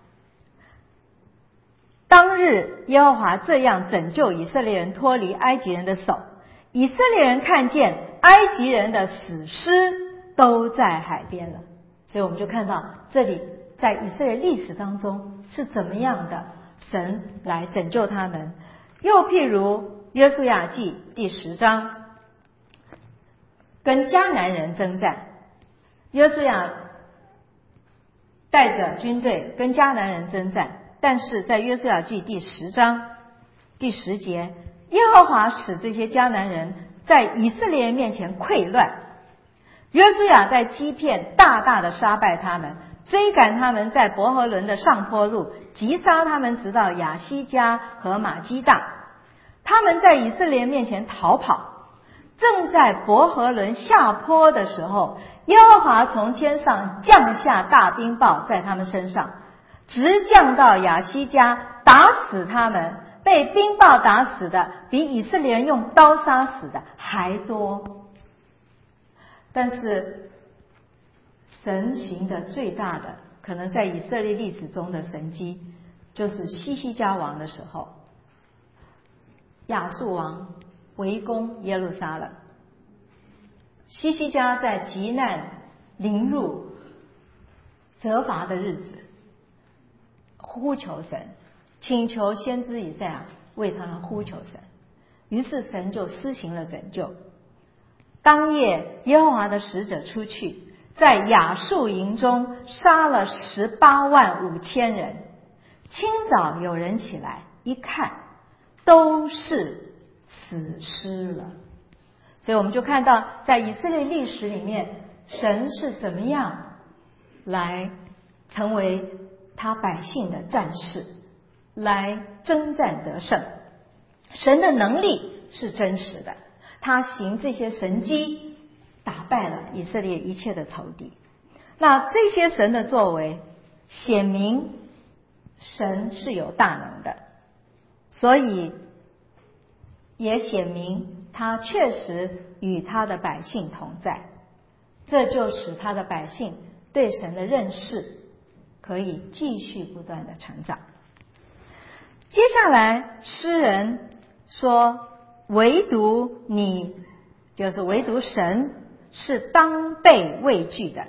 当日耶和华这样拯救以色列人脱离埃及人的手，以色列人看见埃及人的死尸都在海边了。所以我们就看到这里在以色列历史当中是怎么样的神来拯救他们。又譬如约书亚记第十章，跟迦南人征战，约书亚带着军队跟迦南人征战，但是在约书亚记第十章第十节，耶和华使这些迦南人在以色列人面前溃乱，约书亚在基遍大大的杀败他们，追赶他们在伯和伦的上坡路，击杀他们直到亚西加和马基大。他们在以色列人面前逃跑，正在伯和伦下坡的时候，耶和华从天上降下大冰雹在他们身上，直降到亚西加，打死他们。被冰雹打死的比以色列人用刀杀死的还多。但是神行的最大的可能在以色列历史中的神迹，就是西西家王的时候，亚述王围攻耶路撒冷，西西家在急难临入责罚的日子呼求神，请求先知以赛亚为他们呼求神，于是神就施行了拯救。当夜耶和华的使者出去，在亚述营中杀了十八万五千人。清早有人起来一看，都是死尸了。所以我们就看到在以色列历史里面，神是怎么样来成为他百姓的战士，来征战得胜。神的能力是真实的，他行这些神迹，打败了以色列一切的仇敌。那这些神的作为显明神是有大能的，所以也显明他确实与他的百姓同在，这就使他的百姓对神的认识可以继续不断的成长。接下来诗人说，唯独你，就是唯独神是当被畏惧的，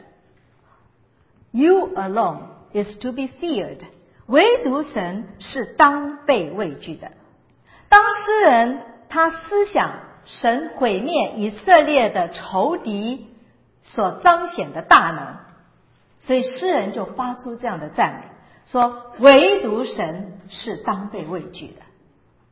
You alone is to be feared， 唯独神是当被畏惧的。当诗人他思想神毁灭以色列的仇敌所彰显的大能，所以诗人就发出这样的赞美，说唯独神是当被畏惧的。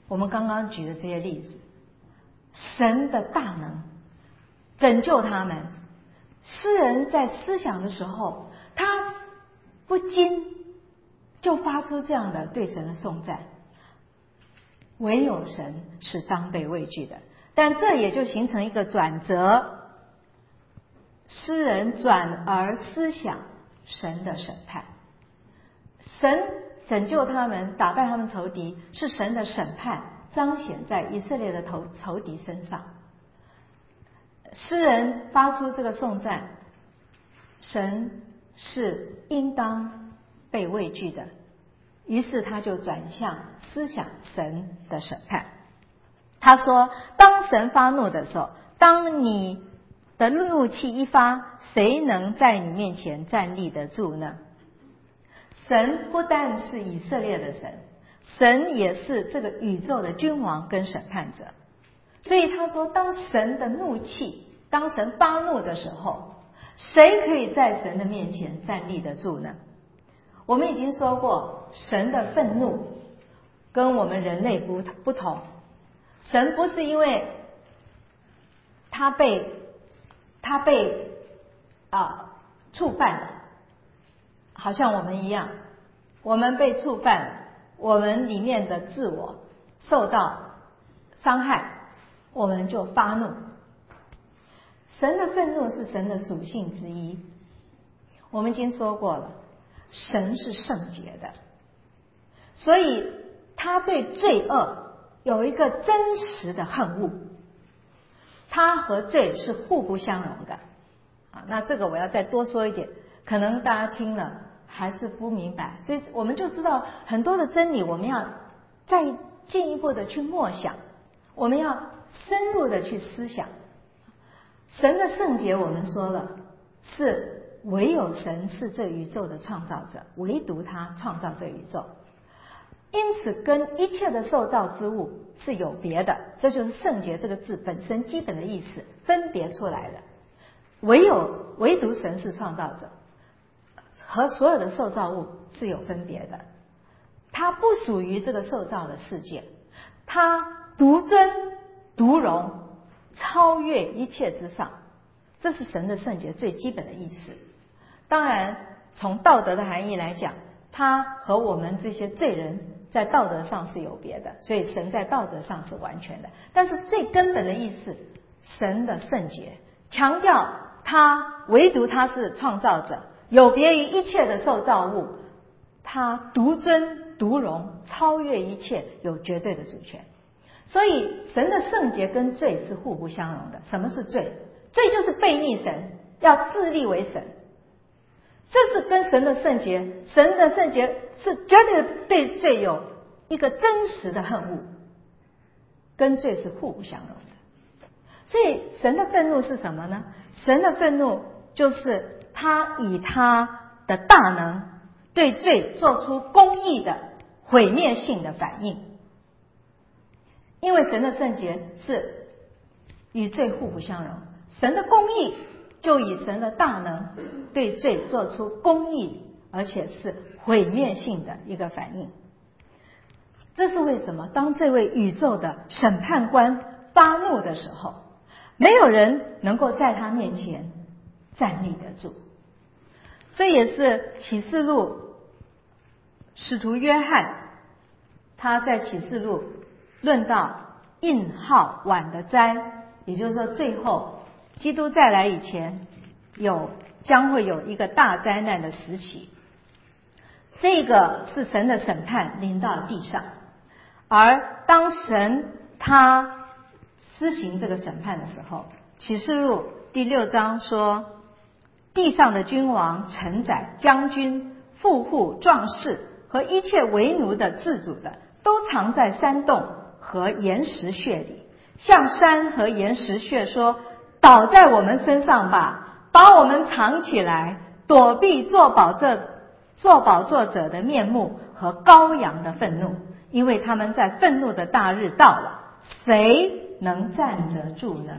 我们刚刚举的这些例子，神的大能拯救他们。诗人在思想的时候，他不禁就发出这样的对神的颂赞，唯有神是当被畏惧的。但这也就形成一个转折，诗人转而思想神的审判。神拯救他们，打败他们仇敌，是神的审判彰显在以色列的仇仇敌身上。诗人发出这个颂赞，神是应当被畏惧的，于是他就转向思想神的审判。他说，当神发怒的时候，当你的怒气一发，谁能在你面前站立得住呢？神不但是以色列的神，神也是这个宇宙的君王跟审判者。所以他说，当神的怒气，当神发怒的时候，谁可以在神的面前站立得住呢？我们已经说过，神的愤怒跟我们人类不不同。神不是因为他被他被啊触犯了，好像我们一样，我们被触犯了，我们里面的自我受到伤害，我们就发怒。神的愤怒是神的属性之一，我们已经说过了，神是圣洁的，所以他对罪恶有一个真实的恨恶，他和罪是互不相容的啊。那这个我要再多说一点，可能大家听了还是不明白，所以我们就知道很多的真理我们要再进一步的去默想，我们要深入的去思想。神的圣洁我们说了，是唯有神是这宇宙的创造者，唯独他创造这宇宙，因此跟一切的受造之物是有别的，这就是圣洁这个字本身基本的意思，分别出来的。唯有唯独神是创造者，和所有的受造物是有分别的，它不属于这个受造的世界，它独尊独荣，超越一切之上，这是神的圣洁最基本的意思。当然从道德的含义来讲，它和我们这些罪人在道德上是有别的，所以神在道德上是完全的。但是最根本的意思，神的圣洁强调他唯独他是创造者，有别于一切的受造物，他独尊独荣，超越一切，有绝对的主权。所以神的圣洁跟罪是互不相容的。什么是罪？罪就是悖逆神，要自立为神，这是跟神的圣洁，神的圣洁是绝对对罪有一个真实的恨恶，跟罪是互不相容的。所以神的愤怒是什么呢？神的愤怒就是他以他的大能对罪做出公义的毁灭性的反应。因为神的圣洁是与罪互不相容，神的公义就以神的大能对罪做出公义，而且是毁灭性的一个反应。这是为什么？当这位宇宙的审判官发怒的时候，没有人能够在他面前站立得住。这也是启示录使徒约翰他在启示录论到印号晚的灾，也就是说最后基督再来以前有将会有一个大灾难的时期，这个是神的审判临到地上。而当神他施行这个审判的时候，启示录第六章说，地上的君王、臣宰、将军、富户、壮士和一切为奴的、自主的，都藏在山洞和岩石穴里，向山和岩石穴说，倒在我们身上吧，把我们藏起来，躲避坐宝座坐宝座者的面目和羔羊的愤怒，因为他们在愤怒的大日到了，谁能站得住呢？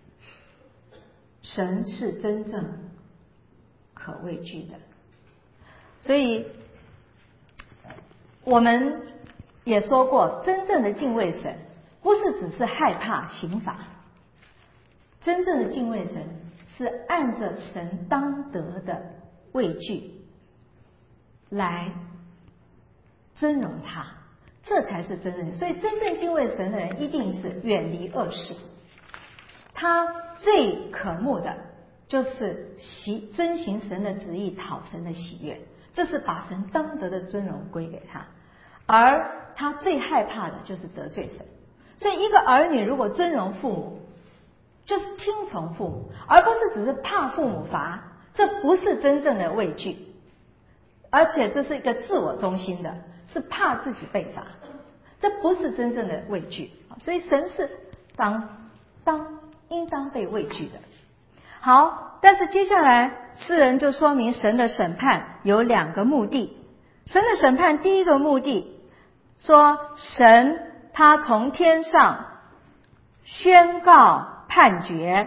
神是真正可畏惧的。所以我们也说过，真正的敬畏神不是只是害怕刑罚，真正的敬畏神是按着神当得的畏惧来尊荣他，这才是真正的。所以真正敬畏神的人一定是远离恶事，他最渴慕的就是喜遵行神的旨意，讨神的喜悦，这是把神当得的尊荣归给他。而他最害怕的就是得罪神。所以一个儿女如果尊荣父母，就是听从父母，而不是只是怕父母罚，这不是真正的畏惧，而且这是一个自我中心的，是怕自己被罚，这不是真正的畏惧。所以神是当当应当被畏惧的。好，但是接下来诗人就说明神的审判有两个目的。神的审判第一个目的说，神他从天上宣告判决，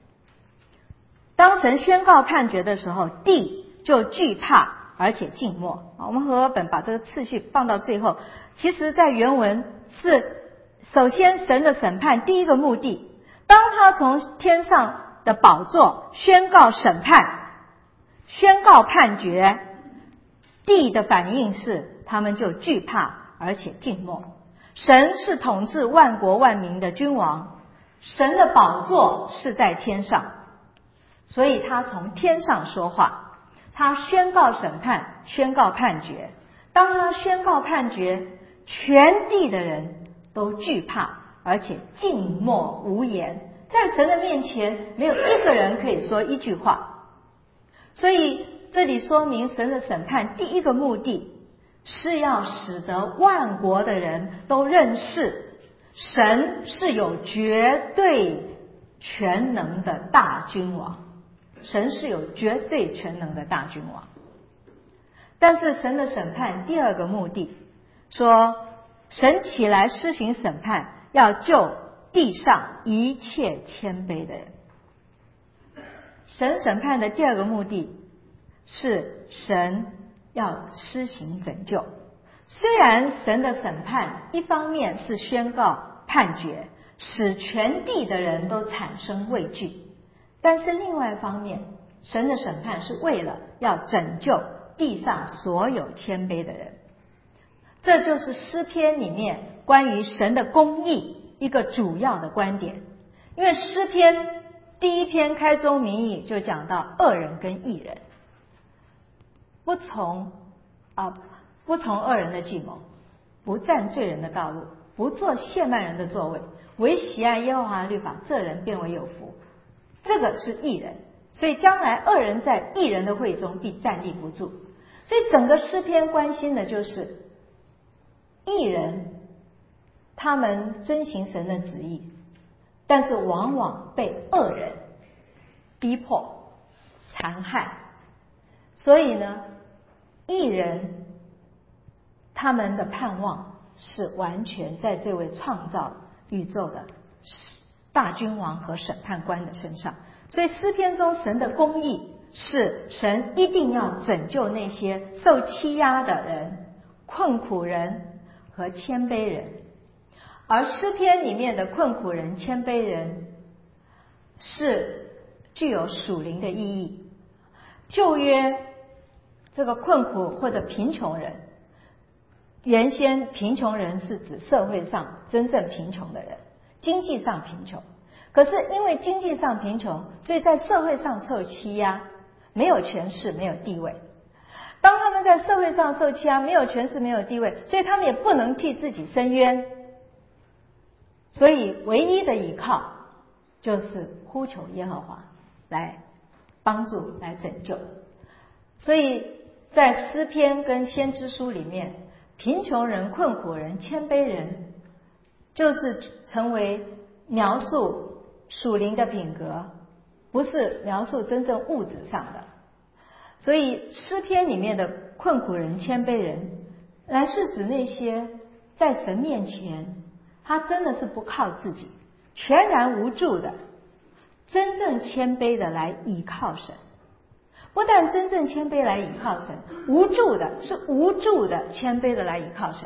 当神宣告判决的时候，地就惧怕而且静默。我们和合本把这个次序放到最后，其实在原文是首先神的审判第一个目的，当他从天上的宝座宣告审判，宣告判决，地的反应是他们就惧怕而且静默。神是统治万国万民的君王，神的宝座是在天上，所以他从天上说话，他宣告审判，宣告判决。当他宣告判决，全地的人都惧怕而且静默无言，在神的面前没有一个人可以说一句话。所以这里说明神的审判第一个目的是要使得万国的人都认识神是有绝对全能的大君王，神是有绝对全能的大君王。但是神的审判第二个目的说，神起来施行审判，要救地上一切谦卑的人。神审判的第二个目的是神要施行拯救。虽然神的审判一方面是宣告判决，使全地的人都产生畏惧，但是另外一方面，神的审判是为了要拯救地上所有谦卑的人。这就是诗篇里面关于神的公义一个主要的观点。因为诗篇第一篇开宗明义就讲到恶人跟义人不从啊不从恶人的计谋，不占罪人的道路，不做亵慢人的座位，唯喜爱耶和华的律法，这人便为有福。这个是义人，所以将来恶人在义人的会中必站立不住。所以整个诗篇关心的就是义人他们遵行神的旨意，但是往往被恶人逼迫残害。所以呢，义人他们的盼望是完全在这位创造宇宙的大君王和审判官的身上。所以诗篇中神的公义是神一定要拯救那些受欺压的人、困苦人和谦卑人。而诗篇里面的困苦人、谦卑人是具有属灵的意义。旧约这个困苦或者贫穷人，原先贫穷人是指社会上真正贫穷的人，经济上贫穷。可是因为经济上贫穷，所以在社会上受欺压，没有权势，没有地位。当他们在社会上受欺压，没有权势，没有地位，所以他们也不能替自己伸冤，所以唯一的依靠就是呼求耶和华来帮助，来拯救。所以在诗篇跟先知书里面，贫穷人、困苦人、谦卑人就是成为描述属灵的品格，不是描述真正物质上的。所以诗篇里面的困苦人、谦卑人，来是指那些在神面前他真的是不靠自己，全然无助的，真正谦卑的来倚靠神。不但真正谦卑来倚靠神，无助的是无助的谦卑的来倚靠神，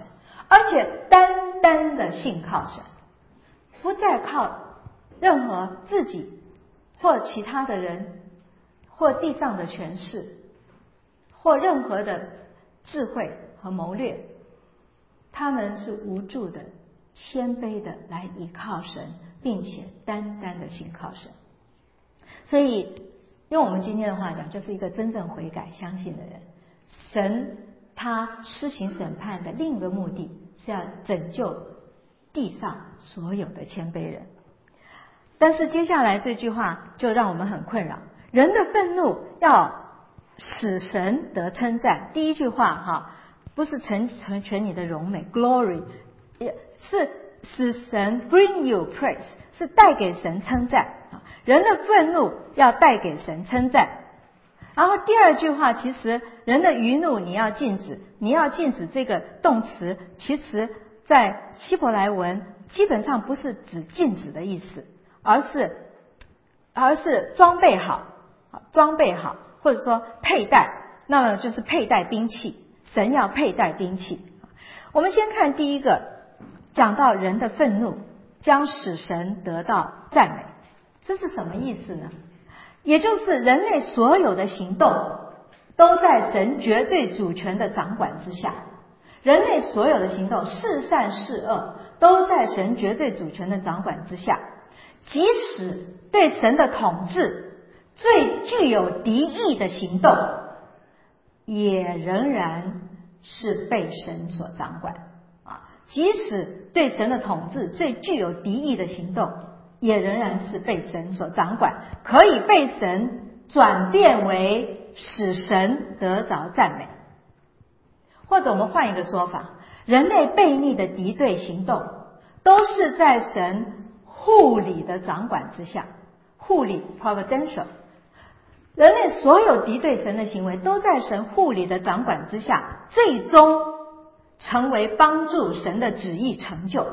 而且单单的信靠神，不再靠任何自己或其他的人或地上的权势或任何的智慧和谋略，他们是无助的、谦卑的来依靠神，并且单单的信靠神。所以用我们今天的话讲，就是一个真正悔改相信的人。神他施行审判的另一个目的是要拯救地上所有的谦卑人。但是接下来这句话就让我们很困扰，人的愤怒要使神得称赞。第一句话哈，不是成成全你的荣美 glory， 也是使神 bring you praise， 是带给神称赞。人的愤怒要带给神称赞。然后第二句话，其实人的余怒你要禁止，你要禁止这个动词，其实在希伯来文基本上不是指禁止的意思，而是而是装备好，装备好，或者说佩戴，那么就是佩戴兵器，神要佩戴兵器。我们先看第一个，讲到人的愤怒将使神得到赞美，这是什么意思呢？也就是人类所有的行动都在神绝对主权的掌管之下，人类所有的行动是善是恶都在神绝对主权的掌管之下，即使对神的统治最具有敌意的行动，也仍然是被神所掌管啊！即使对神的统治最具有敌意的行动，也仍然是被神所掌管，可以被神转变为使神得着赞美。或者我们换一个说法，人类悖逆的敌对行动都是在神护理的掌管之下，护理 providential， 人类所有敌对神的行为都在神护理的掌管之下，最终成为帮助神的旨意成就。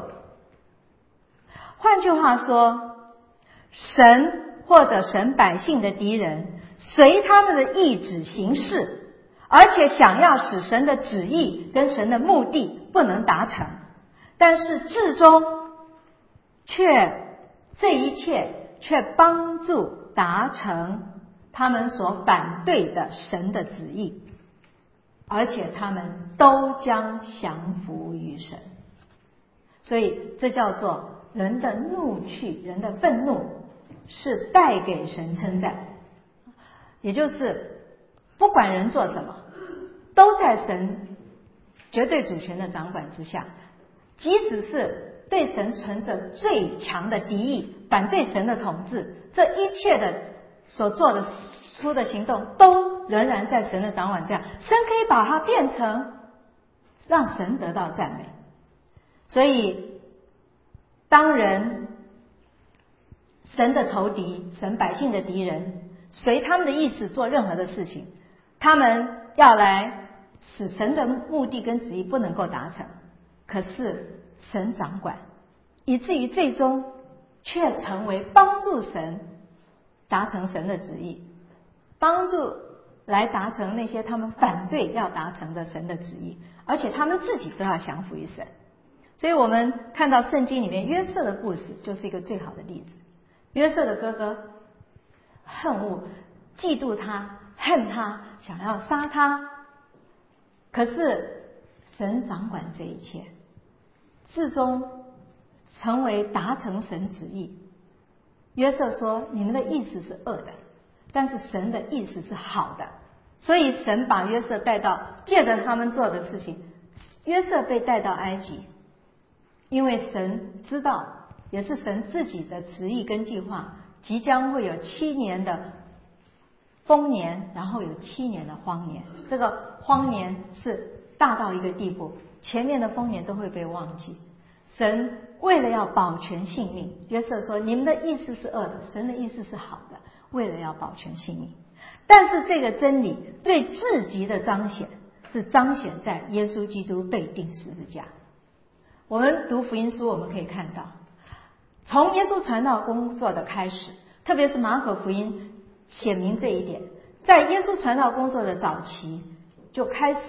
换句话说，神或者神百姓的敌人随他们的意志行事，而且想要使神的旨意跟神的目的不能达成，但是至终却这一切却帮助达成他们所反对的神的旨意，而且他们都将降服于神。所以这叫做人的怒气，人的愤怒是带给神称赞，也就是不管人做什么都在神绝对主权的掌管之下，即使是对神存着最强的敌意，反对神的统治，这一切的所做的出的行动都仍然在神的掌管之下，神可以把它变成让神得到赞美。所以当人神的仇敌，神百姓的敌人随他们的意思做任何的事情，他们要来使神的目的跟旨意不能够达成，可是神掌管，以至于最终却成为帮助神达成神的旨意，帮助来达成那些他们反对要达成的神的旨意，而且他们自己都要降服于神。所以我们看到圣经里面约瑟的故事就是一个最好的例子。约瑟的哥哥恨恶嫉妒他，恨他，想要杀他，可是神掌管这一切，至终成为达成神旨意。约瑟说你们的意思是恶的，但是神的意思是好的，所以神把约瑟带到，借着他们做的事情，约瑟被带到埃及，因为神知道，也是神自己的旨意跟计划，即将会有七年的丰年，然后有七年的荒年。这个荒年是大到一个地步，前面的丰年都会被忘记。神为了要保全性命，约瑟说你们的意思是恶的，神的意思是好的，为了要保全性命。但是这个真理最至极的彰显是彰显在耶稣基督被钉十字架。我们读福音书我们可以看到，从耶稣传道工作的开始，特别是马可福音显明这一点，在耶稣传道工作的早期就开始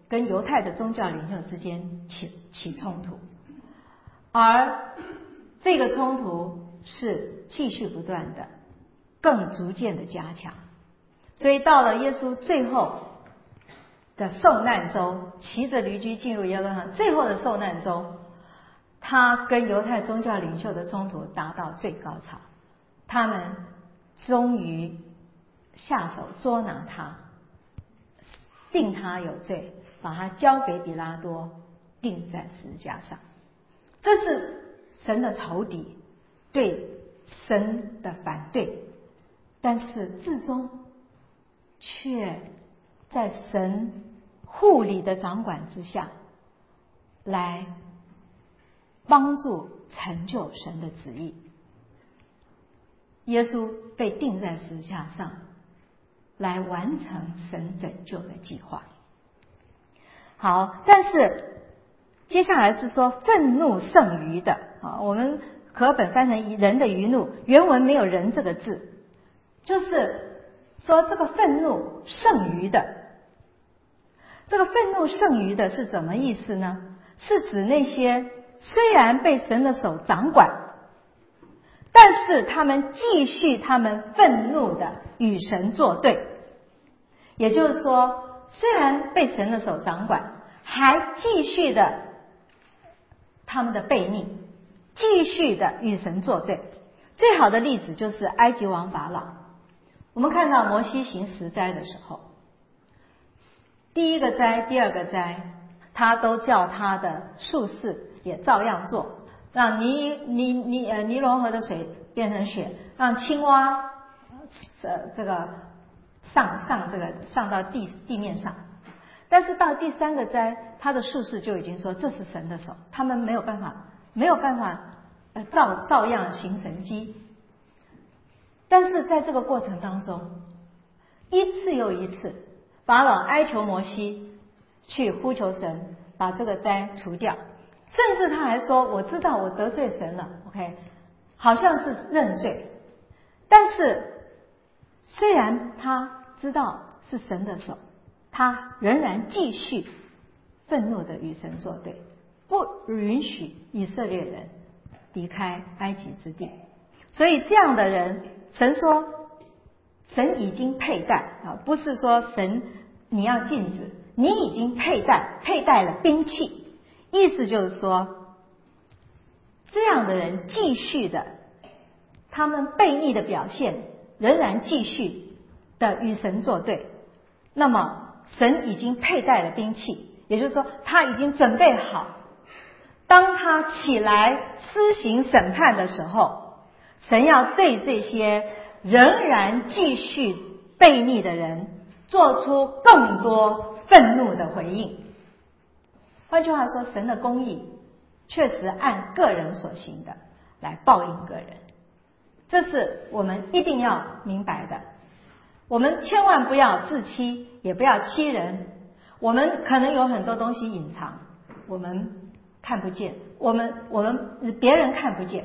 跟犹太的宗教领袖之间起起冲突，而这个冲突是继续不断的，更逐渐的加强。所以到了耶稣最后的受难周，骑着驴驹进入耶路撒冷，最后的受难周，他跟犹太宗教领袖的冲突达到最高潮，他们终于下手捉拿他，定他有罪，把他交给比拉多，钉在十字架上。这是神的仇敌对神的反对，但是至终却在神护理的掌管之下，来帮助成就神的旨意。耶稣被钉在十字架上，来完成神拯救的计划。好，但是接下来是说愤怒胜于的啊，我们和本翻成人的余怒，原文没有人这个字，就是说这个愤怒胜于的。这个愤怒胜于的是怎么意思呢？是指那些虽然被神的手掌管，但是他们继续他们愤怒的与神作对。也就是说，虽然被神的手掌管，还继续的他们的悖逆，继续的与神作对。最好的例子就是埃及王法老。我们看到摩西行十灾的时候，第一个灾第二个灾他都叫他的术士也照样做，让尼尼尼呃尼罗河的水变成血，让青蛙呃这个上上这个上到地地面上。但是到第三个灾，他的术士就已经说这是神的手，他们没有办法没有办法呃照照样行神迹。但是在这个过程当中，一次又一次，法老哀求摩西去呼求神把这个灾除掉，甚至他还说我知道我得罪神了 OK， 好像是认罪。但是虽然他知道是神的手，他仍然继续愤怒的与神作对，不允许以色列人离开埃及之地。所以这样的人，神说神已经佩戴啊，不是说神你要禁止，你已经佩戴佩戴了兵器。意思就是说，这样的人继续的他们悖逆的表现仍然继续的与神作对，那么神已经佩戴了兵器，也就是说他已经准备好，当他起来施行审判的时候，神要对这些仍然继续悖逆的人做出更多愤怒的回应。换句话说，神的公义确实按个人所行的来报应个人，这是我们一定要明白的。我们千万不要自欺，也不要欺人。我们可能有很多东西隐藏，我们看不见，我们我们别人看不见，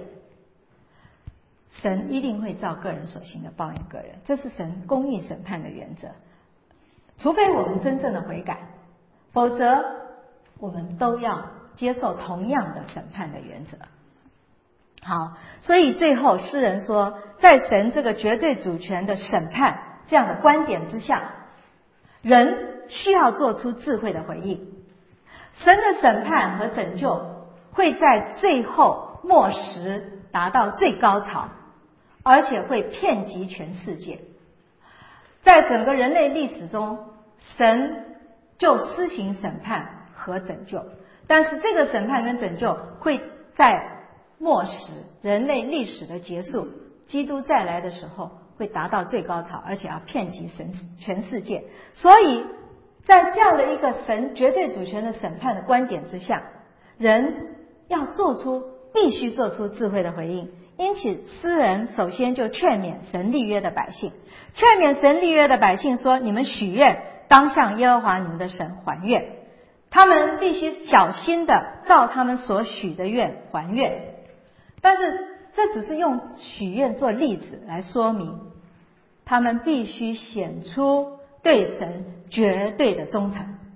神一定会照个人所行的报应个人，这是神公义审判的原则。除非我们真正的悔改，否则我们都要接受同样的审判的原则。好，所以最后诗人说，在神这个绝对主权的审判这样的观点之下，人需要做出智慧的回应。神的审判和拯救会在最后末时达到最高潮，而且会遍及全世界。在整个人类历史中，神就施行审判和拯救，但是这个审判跟拯救会在末时人类历史的结束，基督再来的时候会达到最高潮，而且要遍及神全世界。所以在这样的一个神绝对主权的审判的观点之下，人要做出必须做出智慧的回应。因此诗人首先就劝勉神立约的百姓，劝勉神立约的百姓说，你们许愿当向耶和华你们的神还愿，他们必须小心的照他们所许的愿还愿。但是这只是用许愿做例子来说明，他们必须显出对神绝对的忠诚，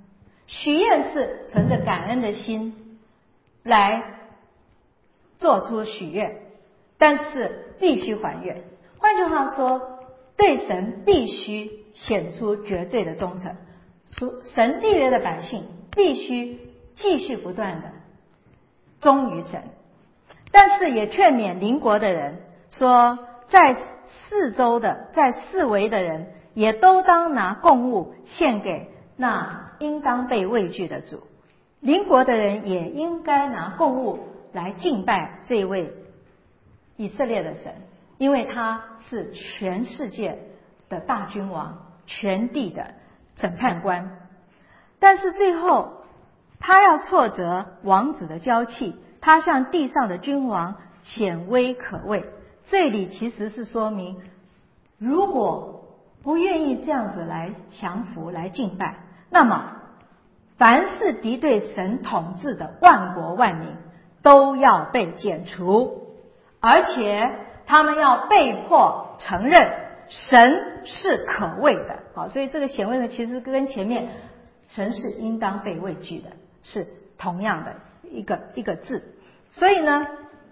许愿是存着感恩的心来做出许愿，但是必须还愿。换句话说，对神必须显出绝对的忠诚，神立约的百姓必须继续不断的忠于神。但是也劝勉邻国的人说，在四周的在四围的人也都当拿供物献给那应当被畏惧的主，邻国的人也应该拿供物来敬拜这位以色列的神，因为他是全世界的大君王，全地的审判官。但是最后他要挫折王子的骄气，他向地上的君王显威可畏。这里其实是说明，如果不愿意这样子来降服来敬拜，那么凡是敌对神统治的万国万民都要被剪除，而且他们要被迫承认神是可畏的。好，所以这个显威呢，其实跟前面神是应当被畏惧的是同样的一个一个字。所以呢，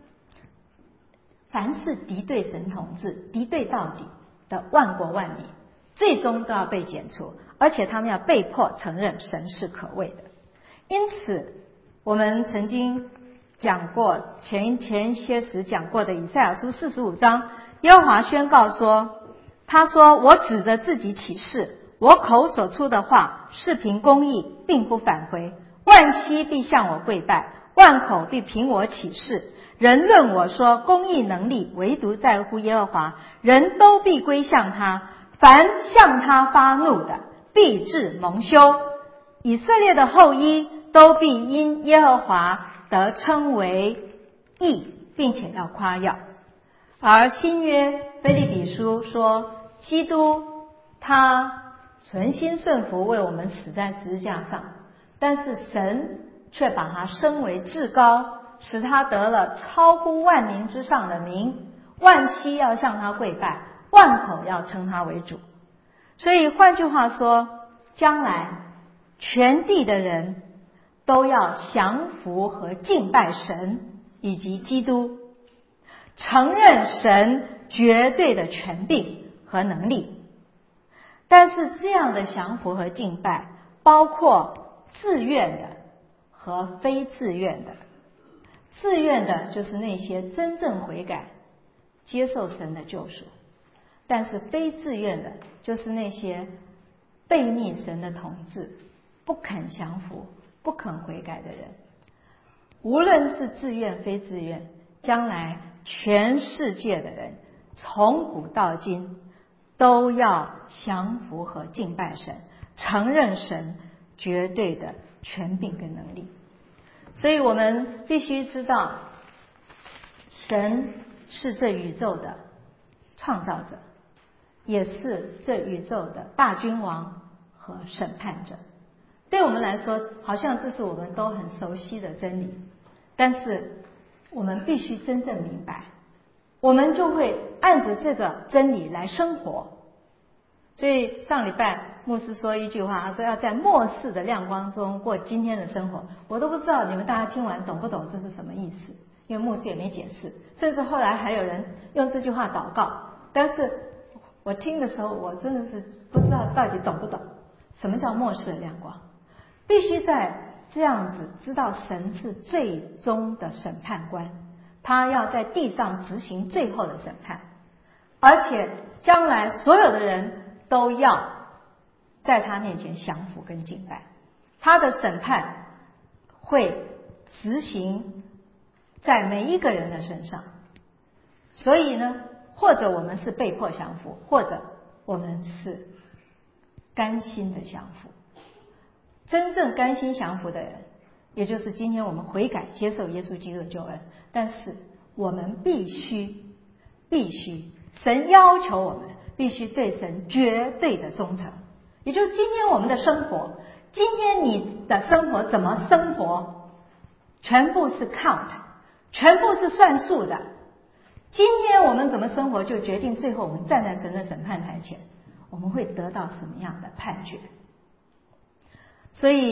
凡是敌对神统治敌对到底的万国万民最终都要被剪除，而且他们要被迫承认神是可畏的。因此我们曾经讲过，前前些时讲过的以赛亚书四十五章，耶和华宣告说，他说，我指着自己起誓，我口所出的话是凭公义，并不返回，万膝必向我跪拜，万口必凭我起誓。人论我说，公义能力唯独在乎耶和华，人都必归向他，凡向他发怒的必致蒙羞。以色列的后裔都必因耶和华得称为义，并且要夸耀。而新约腓立比书说，基督他存心顺服，为我们死在十字架上，但是神却把他升为至高，使他得了超乎万民之上的名，万膝要向他跪拜，万口要称他为主。所以换句话说，将来全地的人都要降服和敬拜神以及基督，承认神绝对的权柄和能力。但是这样的降服和敬拜包括自愿的和非自愿的。自愿的就是那些真正悔改接受神的救赎，但是非自愿的就是那些悖逆神的统治，不肯降服不肯悔改的人。无论是自愿非自愿，将来全世界的人从古到今都要降服和敬拜神，承认神绝对的权柄跟能力。所以我们必须知道，神是这宇宙的创造者，也是这宇宙的大君王和审判者。对我们来说，好像这是我们都很熟悉的真理，但是我们必须真正明白，我们就会按着这个真理来生活。所以上礼拜牧师说一句话，他说要在末世的亮光中过今天的生活。我都不知道你们大家听完懂不懂这是什么意思，因为牧师也没解释，甚至后来还有人用这句话祷告，但是我听的时候我真的是不知道到底懂不懂什么叫末世的亮光。必须在这样子知道神是最终的审判官，他要在地上执行最后的审判，而且将来所有的人都要在他面前降服跟敬拜，他的审判会执行在每一个人的身上。所以呢，或者我们是被迫降服，或者我们是甘心的降服。真正甘心降服的人，也就是今天我们悔改接受耶稣基督的救恩，但是我们必须必须神要求我们必须对神绝对的忠诚。也就是今天我们的生活，今天你的生活怎么生活，全部是 count， 全部是算数的。今天我们怎么生活，就决定最后我们站在神的审判台前，我们会得到什么样的判决。所以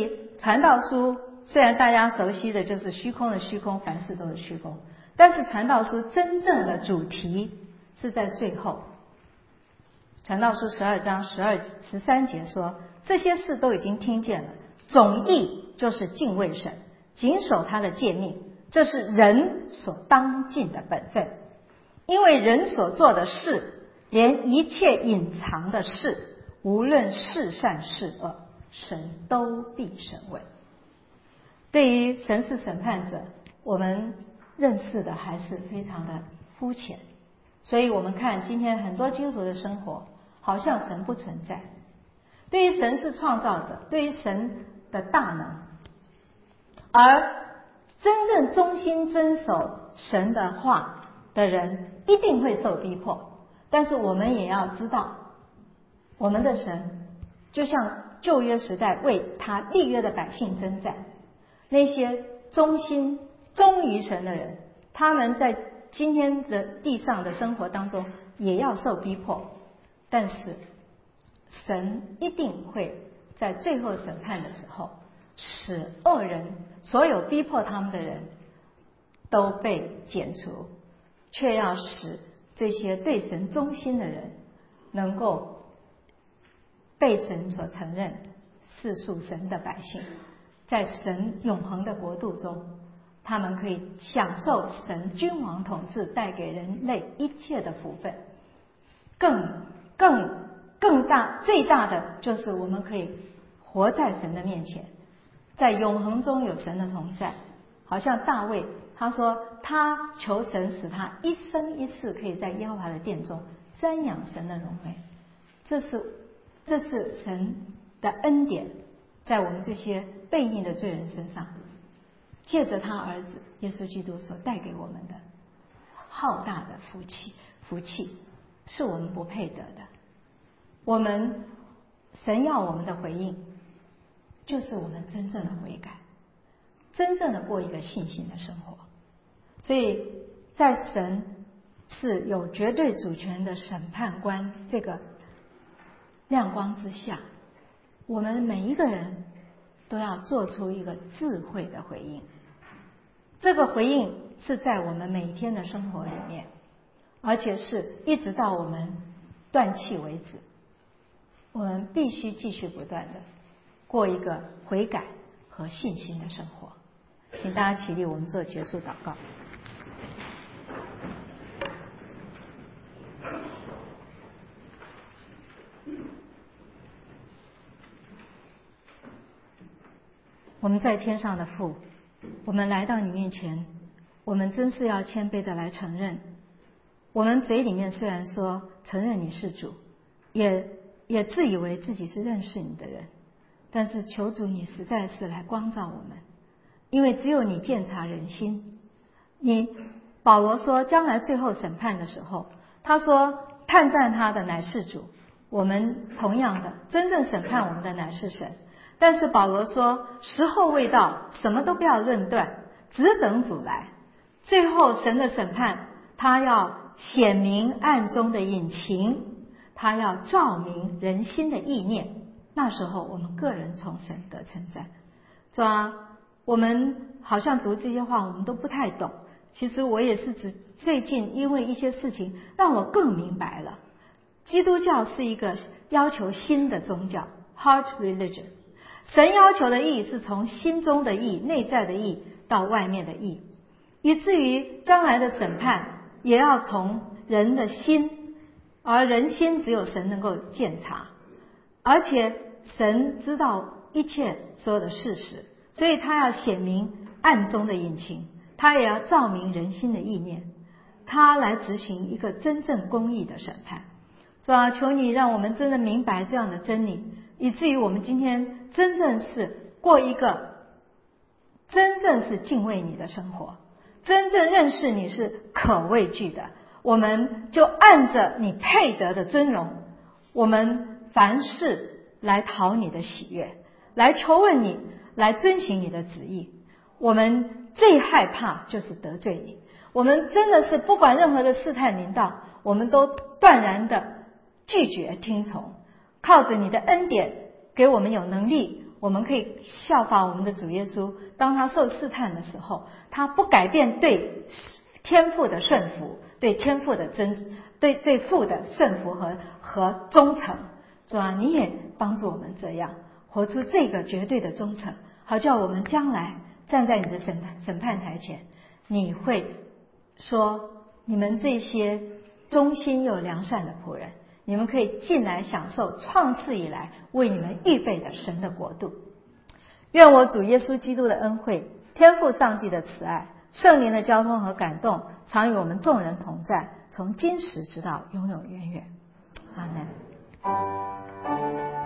传道书虽然大家熟悉的就是虚空的虚空，凡事都是虚空，但是传道书真正的主题是在最后。传道书十二章十二十三节说，这些事都已经听见了，总意就是敬畏神，谨守他的诫命，这是人所当尽的本分。因为人所做的事，连一切隐藏的事，无论是善是恶，神都必审问。对于神是审判者，我们认识的还是非常的肤浅，所以我们看今天很多基督徒的生活，好像神不存在。对于神是创造者，对于神的大能，而真正忠心遵守神的话的人一定会受逼迫。但是我们也要知道，我们的神就像旧约时代为他立约的百姓征战，那些忠心忠于神的人，他们在今天的地上的生活当中也要受逼迫，但是神一定会在最后审判的时候，使恶人所有逼迫他们的人都被剪除，却要使这些对神忠心的人能够被神所承认，是属神的百姓，在神永恒的国度中，他们可以享受神君王统治带给人类一切的福分。更更更大最大的就是我们可以活在神的面前，在永恒中有神的同在。好像大卫他说，他求神使他一生一世可以在耶和华的殿中瞻仰神的荣美。这是这是神的恩典，在我们这些悖逆的罪人身上，借着他儿子耶稣基督所带给我们的浩大的福气，福气是我们不配得的。我们神要我们的回应，就是我们真正的悔改，真正的过一个信心的生活。所以在神是有绝对主权的审判官这个亮光之下，我们每一个人都要做出一个智慧的回应。这个回应是在我们每一天的生活里面，而且是一直到我们断气为止，我们必须继续不断的过一个悔改和信心的生活。请大家起立，我们做结束祷告。我们在天上的父，我们来到你面前，我们真是要谦卑的来承认，我们嘴里面虽然说承认你是主，也也自以为自己是认识你的人，但是求主你实在是来光照我们，因为只有你鉴察人心。你保罗说将来最后审判的时候，他说探探他的乃是主，我们同样的真正审判我们的乃是神。但是保罗说时候未到，什么都不要论断，只等主来。最后神的审判，他要显明暗中的隐情，他要照明人心的意念，那时候我们个人从神得称赞。主啊，我们好像读这些话我们都不太懂，其实我也是指最近因为一些事情让我更明白了，基督教是一个要求心的宗教 heart religion。 神要求的义是从心中的义，内在的义到外面的义，以至于将来的审判也要从人的心，而人心只有神能够鉴察，而且神知道一切所有的事实，所以他要显明暗中的隐情，他也要照明人心的意念，他来执行一个真正公义的审判。主啊，求你让我们真的明白这样的真理，以至于我们今天真正是过一个真正是敬畏你的生活，真正认识你是可畏惧的，我们就按着你配得的尊荣，我们凡事来讨你的喜悦，来求问你，来遵行你的旨意。我们最害怕就是得罪你，我们真的是不管任何的试探临到，我们都断然的拒绝听从，靠着你的恩典给我们有能力， 我们可以效法我们的主耶稣，当他受试探的时候，他不改变对天父的顺服，对天父的尊，对对父的顺服和和忠诚。主啊，你也帮助我们这样活出这个绝对的忠诚，好叫我们将来站在你的审审判台前，你会说，你们这些忠心又良善的仆人，你们可以进来享受创世以来为你们预备的神的国度。愿我主耶稣基督的恩惠，天父上帝的慈爱，圣灵的交通和感动，常与我们众人同在，从今时直到永永远远。阿们。